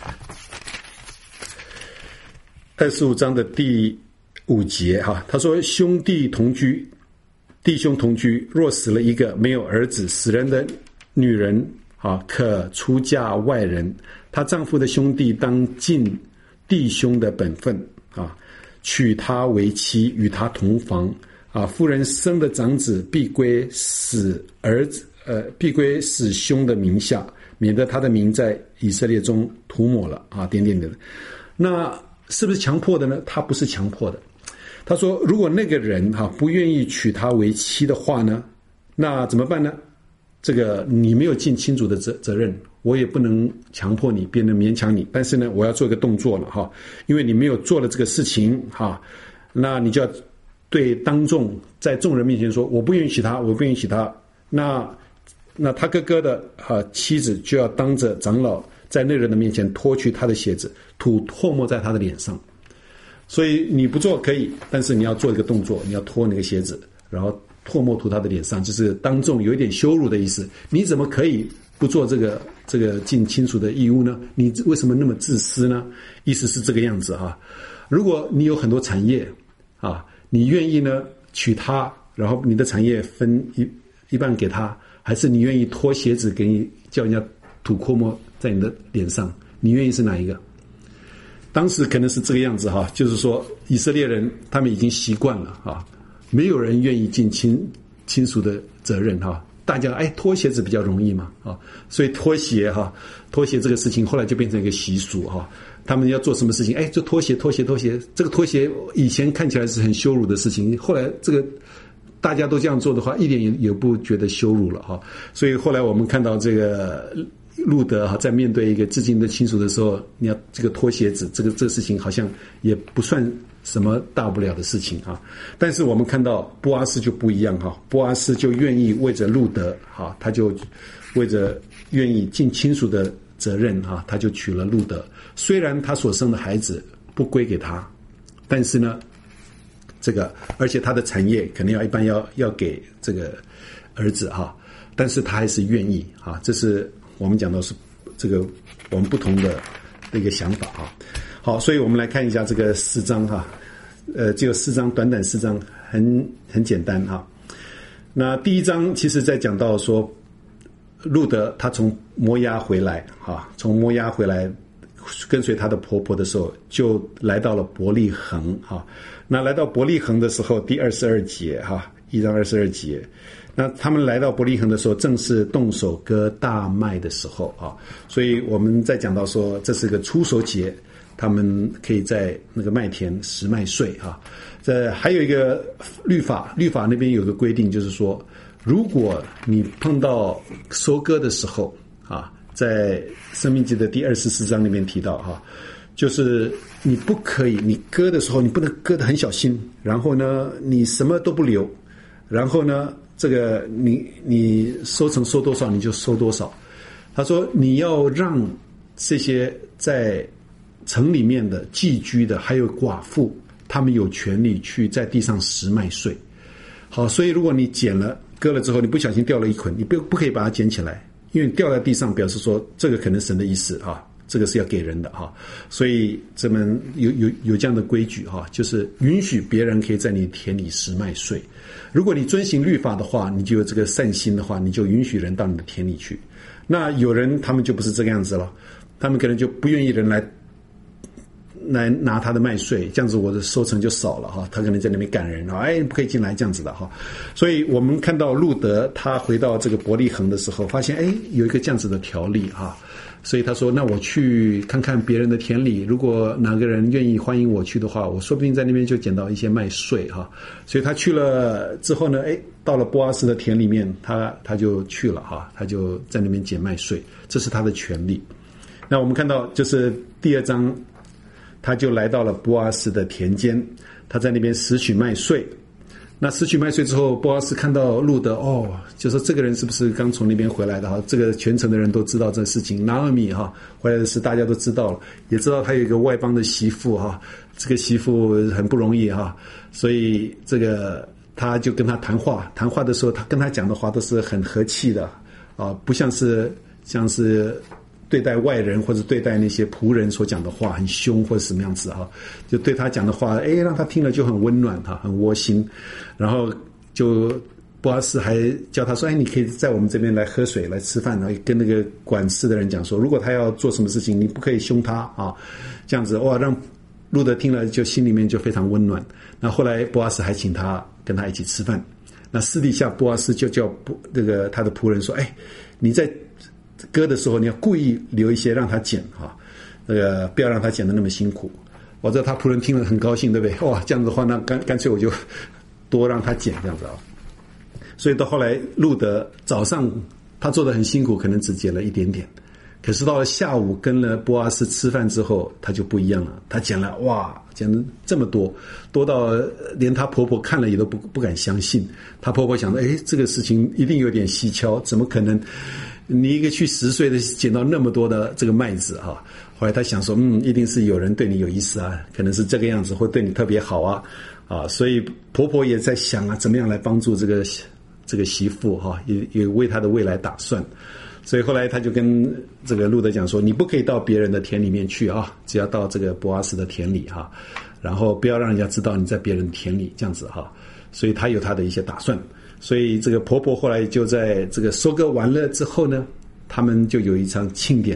二十五章的第五节哈，他说：“兄弟同居，弟兄同居，若死了一个，没有儿子，死人的女人啊，可出嫁外人。”她丈夫的兄弟当尽弟兄的本分啊，娶她为妻，与她同房啊。妇人生的长子必归死儿子，呃，必归死兄的名下，免得他的名在以色列中涂抹了啊，点点点的。那是不是强迫的呢？他不是强迫的。他说，如果那个人哈、啊、不愿意娶她为妻的话呢，那怎么办呢？这个你没有尽亲主的责责任，我也不能强迫你，别人勉强你。但是呢，我要做一个动作了哈，因为你没有做了这个事情哈，那你就要对当众在众人面前说，我不愿意娶她，我不愿意娶她。那那他哥哥的啊妻子就要当着长老在那人的面前脱去他的鞋子，吐唾沫在他的脸上。所以你不做可以，但是你要做一个动作，你要脱那个鞋子，然后唾沫涂他的脸上，就是当众有一点羞辱的意思。你怎么可以不做这个这个尽亲属的义务呢？你为什么那么自私呢？意思是这个样子哈。如果你有很多产业啊，你愿意呢娶她，然后你的产业分一一半给她，还是你愿意脱鞋子给你叫人家吐唾沫在你的脸上？你愿意是哪一个？ 当时可能是这个样子哈，就是说以色列人他们已经习惯了哈，没有人愿意尽亲亲属的责任哈。大家哎脱鞋子比较容易嘛啊，所以脱鞋哈，脱鞋这个事情后来就变成一个习俗哈。他们要做什么事情，哎就脱鞋脱鞋脱鞋。这个脱鞋以前看起来是很羞辱的事情，后来这个大家都这样做的话，一点也也不觉得羞辱了哈。所以后来我们看到这个路德哈，在面对一个至亲的亲属的时候，你要这个脱鞋子，这个这个事情好像也不算什么大不了的事情啊。但是我们看到波阿斯就不一样哈，波阿斯就愿意为着路德哈，他就为着愿意尽亲属的责任哈，他就娶了路德。虽然他所生的孩子不归给他，但是呢，这个而且他的产业可能要一般要要给这个儿子哈，但是他还是愿意啊。这是我们讲到是这个我们不同的一个想法啊。好，所以我们来看一下这个四章哈，呃，只有四章，短短四章，很很简单哈。那第一章其实在讲到说，路德他从摩押回来哈，从摩押回来跟随他的婆婆的时候，就来到了伯利恒哈。那来到伯利恒的时候，第二十二节哈，一章二十二节。那他们来到伯利恒的时候，正是动手割大麦的时候啊，所以我们在讲到说，这是个初熟节，他们可以在那个麦田拾麦穗啊。这还有一个律法，律法那边有个规定，就是说，如果你碰到收割的时候啊，在申命记的第二十四章那边提到哈，就是你不可以，你割的时候你不能割得很小心，然后呢，你什么都不留，然后呢，这个你你收成收多少你就收多少。他说你要让这些在城里面的寄居的还有寡妇，他们有权利去在地上拾麦穗。好，所以如果你捡了割了之后，你不小心掉了一捆，你不不可以把它捡起来，因为你掉在地上表示说这个可能神的意思啊，这个是要给人的哈。所以这门有有有这样的规矩哈，就是允许别人可以在你田里拾麦穗。如果你遵行律法的话，你就有这个善心的话，你就允许人到你的田里去。那有人他们就不是这个样子了，他们可能就不愿意人来来拿他的麦穗，这样子我的收成就少了哈。他可能在那边赶人啊，哎，不可以进来这样子的哈。所以我们看到路德他回到这个伯利恒的时候，发现哎有一个这样子的条例哈。所以他说，那我去看看别人的田里，如果哪个人愿意欢迎我去的话，我说不定在那边就捡到一些麦穗哈。所以他去了之后呢，哎，到了波阿斯的田里面，他他就去了哈，他就在那边捡麦穗，这是他的权利。那我们看到就是第二章，他就来到了波阿斯的田间，他在那边拾取麦穗。那拾取麦穗之后，波阿斯看到路德，哦，就说这个人是不是刚从那边回来的哈？这个全城的人都知道这事情，拿俄米哈回来的事大家都知道了，也知道他有一个外邦的媳妇哈，这个媳妇很不容易哈，所以这个他就跟他谈话，谈话的时候他跟他讲的话都是很和气的啊，不像是像是对待外人或者对待那些仆人所讲的话很凶或者什么样子哈，就对他讲的话，哎，让他听了就很温暖哈，很窝心。然后就波阿斯还叫他说，哎，你可以在我们这边来喝水来吃饭，然后跟那个管事的人讲说，如果他要做什么事情，你不可以凶他啊，这样子哇，让路德听了就心里面就非常温暖。那后来波阿斯还请他跟他一起吃饭。那私底下波阿斯就叫这个他的仆人说，哎，你在割的时候你要故意留一些让他捡哈，那个不要让他捡得那么辛苦。我知道他仆人听了很高兴，对不对？哇，这样子的话，那干干脆我就多让他捡这样子啊。所以到后来路德早上他做得很辛苦，可能只捡了一点点，可是到了下午跟了波阿斯吃饭之后，他就不一样了，他捡了哇，捡了这么多，多到连他婆婆看了也都不不敢相信。他婆婆想说，哎，这个事情一定有点蹊跷，怎么可能你一个去十岁的捡到那么多的这个麦子哈？后来他想说，嗯，一定是有人对你有意思啊，可能是这个样子，或对你特别好啊，啊，所以婆婆也在想啊，怎么样来帮助这个这个媳妇哈，也也为她的未来打算。所以后来他就跟这个路德讲说，你不可以到别人的田里面去啊，只要到这个波阿斯的田里哈，然后不要让人家知道你在别人田里这样子哈。所以他有他的一些打算。所以这个婆婆后来就在这个收割完了之后呢，他们就有一场庆典，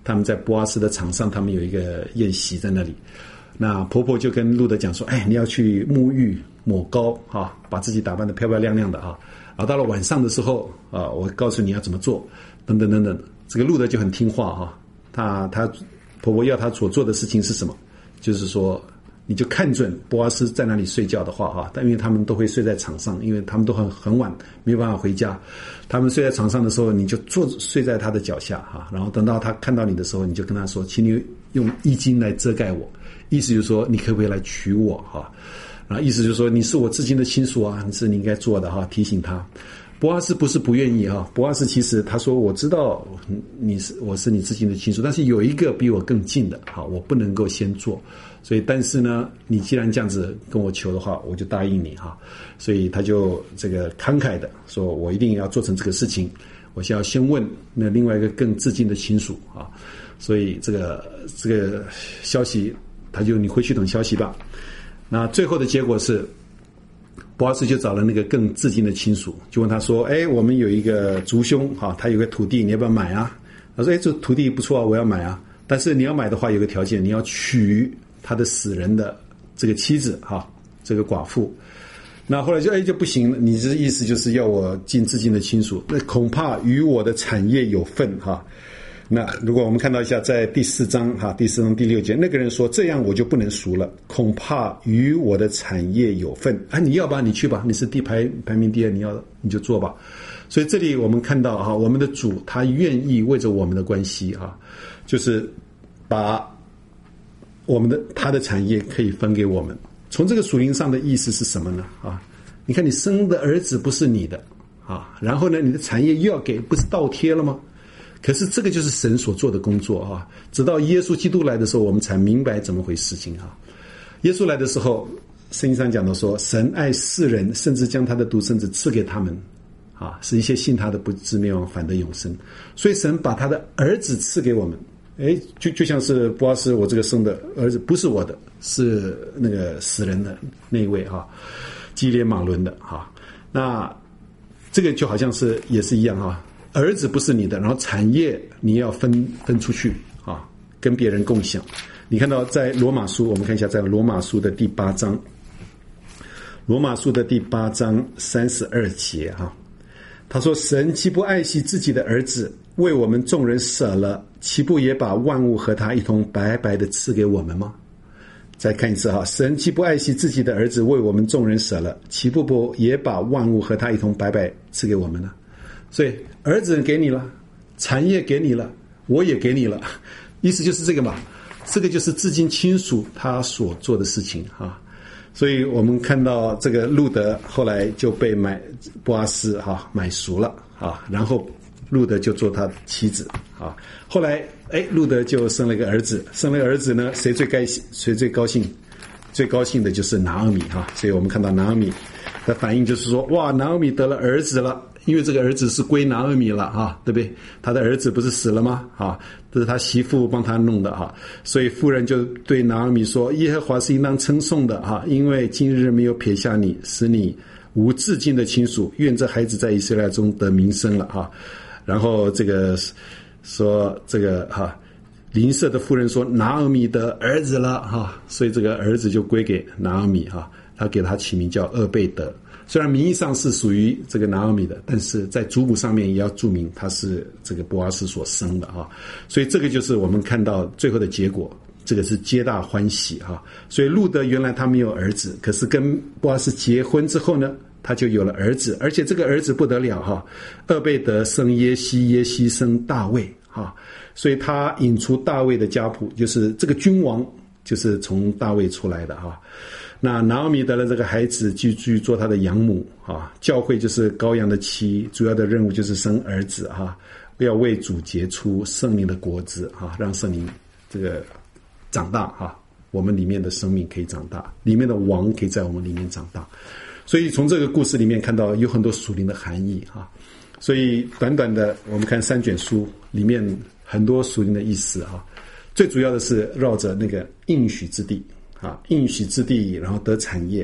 他们在波阿斯的场上，他们有一个宴席在那里。那婆婆就跟路德讲说：“哎，你要去沐浴抹膏啊，把自己打扮得漂漂亮亮的啊。然后到了晚上的时候啊，我告诉你要怎么做，等等等等。”这个路德就很听话哈、啊，他他婆婆要他所做的事情是什么？就是说，你就看准波阿斯在那里睡觉的话哈，但因为他们都会睡在场上，因为他们都很很晚没有办法回家，他们睡在场上的时候，你就坐睡在他的脚下哈，然后等到他看到你的时候，你就跟他说，请你用衣襟来遮盖我，意思就是说你可不可以来娶我哈？然后意思就是说你是我至亲的亲属啊，你是你应该做的哈，提醒他。波阿斯不是不愿意哈，波阿斯其实他说我知道你是我是你至亲的亲属，但是有一个比我更近的哈，我不能够先做，所以但是呢，你既然这样子跟我求的话，我就答应你哈，所以他就这个慷慨的说，我一定要做成这个事情，我先要先问那另外一个更至近的亲属啊，所以这个这个消息他就你回去等消息吧。那最后的结果是，波阿斯就找了那个更至近的亲属，就问他说：“哎，我们有一个族兄哈，他有个土地，你要不要买啊？”他说：“哎，这土地不错啊，我要买啊。但是你要买的话，有个条件，你要娶他的死人的这个妻子哈，这个寡妇。”那后来就哎就不行了，你这意思就是要我尽至近的亲属，那恐怕与我的产业有份哈。那如果我们看到一下，在第四章哈，第四章第六节，那个人说：“这样我就不能赎了，恐怕与我的产业有份。”啊，你要吧，你去吧，你是地排排名第二，你要你就做吧。所以这里我们看到哈，我们的主他愿意为着我们的关系哈，就是把我们的他的产业可以分给我们。从这个属灵上的意思是什么呢？啊，你看你生的儿子不是你的啊，然后呢，你的产业又要给，不是倒贴了吗？可是这个就是神所做的工作啊！直到耶稣基督来的时候，我们才明白怎么回事情啊！耶稣来的时候，圣经上讲的说，神爱世人，甚至将他的独生子赐给他们，啊，使一切信他的不至灭亡，反得永生。所以神把他的儿子赐给我们，哎，就就像是波阿斯我这个生的儿子不是我的，是那个死人的那一位哈，基列马伦的哈。那这个就好像是也是一样哈。儿子不是你的，然后产业你要分分出去啊，跟别人共享。你看到在罗马书，我们看一下，在罗马书的第八章，罗马书的第八章三十二节哈，他说：“神岂不爱惜自己的儿子，为我们众人舍了，岂不也把万物和他一同白白的赐给我们吗？”再看一次哈，神岂不爱惜自己的儿子，为我们众人舍了，岂不不也把万物和他一同白白赐给我们呢？所以儿子给你了，产业给你了，我也给你了，意思就是这个嘛，这个就是至亲亲属他所做的事情哈。所以我们看到这个路德后来就被买波阿斯哈买赎了啊，然后路德就做他妻子啊。后来哎，路德就生了一个儿子，生了个儿子呢，谁最该谁最高兴？最高兴的就是拿俄米哈。所以我们看到拿俄米的反应就是说，哇，拿俄米得了儿子了。因为这个儿子是归拿俄米了哈，对不对？他的儿子不是死了吗？啊，这是他媳妇帮他弄的哈，所以妇人就对拿俄米说：“耶和华是应当称颂的哈，因为今日没有撇下你，使你无至亲的亲属，愿这孩子在以色列中得名声了哈。”然后这个说这个哈，邻舍的妇人说：“拿俄米的儿子了哈，所以这个儿子就归给拿俄米哈，他给他起名叫俄贝德。”虽然名义上是属于这个拿俄米的，但是在族谱上面也要注明他是这个波阿斯所生的哈，所以这个就是我们看到最后的结果，这个是皆大欢喜哈。所以路德原来他没有儿子，可是跟波阿斯结婚之后呢，他就有了儿子，而且这个儿子不得了哈，俄贝德生耶西，耶西生大卫哈，所以他引出大卫的家谱，就是这个君王就是从大卫出来的哈。那拿俄米得了这个孩子，继续做他的养母啊。教会就是羔羊的妻，主要的任务就是生儿子哈，要为主结出圣灵的果子哈，让圣灵这个长大哈，我们里面的生命可以长大，里面的王可以在我们里面长大。所以从这个故事里面看到有很多属灵的含义哈。所以短短的我们看三卷书里面很多属灵的意思哈，最主要的是绕着那个应许之地。啊，应许之地，然后得产业，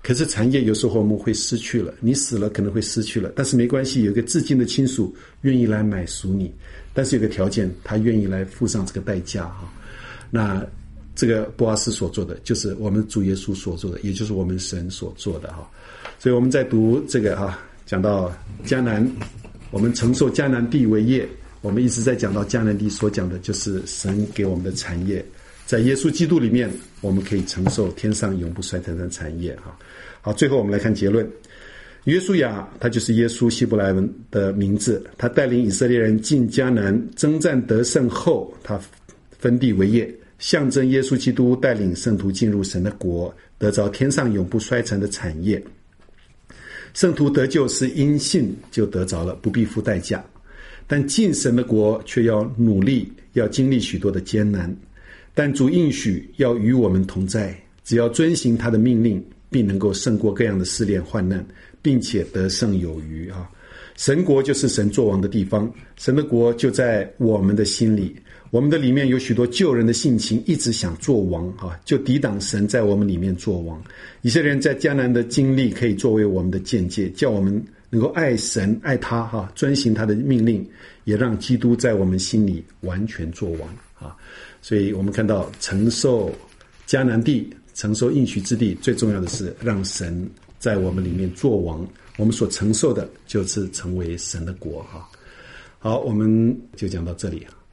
可是产业有时候我们会失去了，你死了可能会失去了，但是没关系，有一个至亲的亲属愿意来买赎你，但是有个条件，他愿意来付上这个代价哈。那这个波阿斯所做的，就是我们主耶稣所做的，也就是我们神所做的哈。所以我们在读这个哈，讲到迦南，我们承受迦南地为业，我们一直在讲到迦南地所讲的就是神给我们的产业，在耶稣基督里面，我们可以承受天上永不衰退的产业哈。好，最后我们来看结论。约书亚他就是耶稣希伯来文的名字，他带领以色列人进迦南，征战得胜后，他分地为业，象征耶稣基督带领圣徒进入神的国，得着天上永不衰残的产业。圣徒得救是因信就得着了，不必付代价，但进神的国却要努力，要经历许多的艰难，但主应许要与我们同在，只要遵行他的命令，并能够胜过各样的试炼患难，并且得胜有余啊！神国就是神作王的地方，神的国就在我们的心里，我们的里面有许多救人的性情，一直想做王啊，就抵挡神在我们里面做王。以色列人在迦南的经历可以作为我们的见解，叫我们能够爱神爱他哈，遵行他的命令，也让基督在我们心里完全做王啊！所以我们看到承受迦南地，承受应许之地，最重要的是让神在我们里面做王，我们所承受的就是成为神的国哈。好，我们就讲到这里。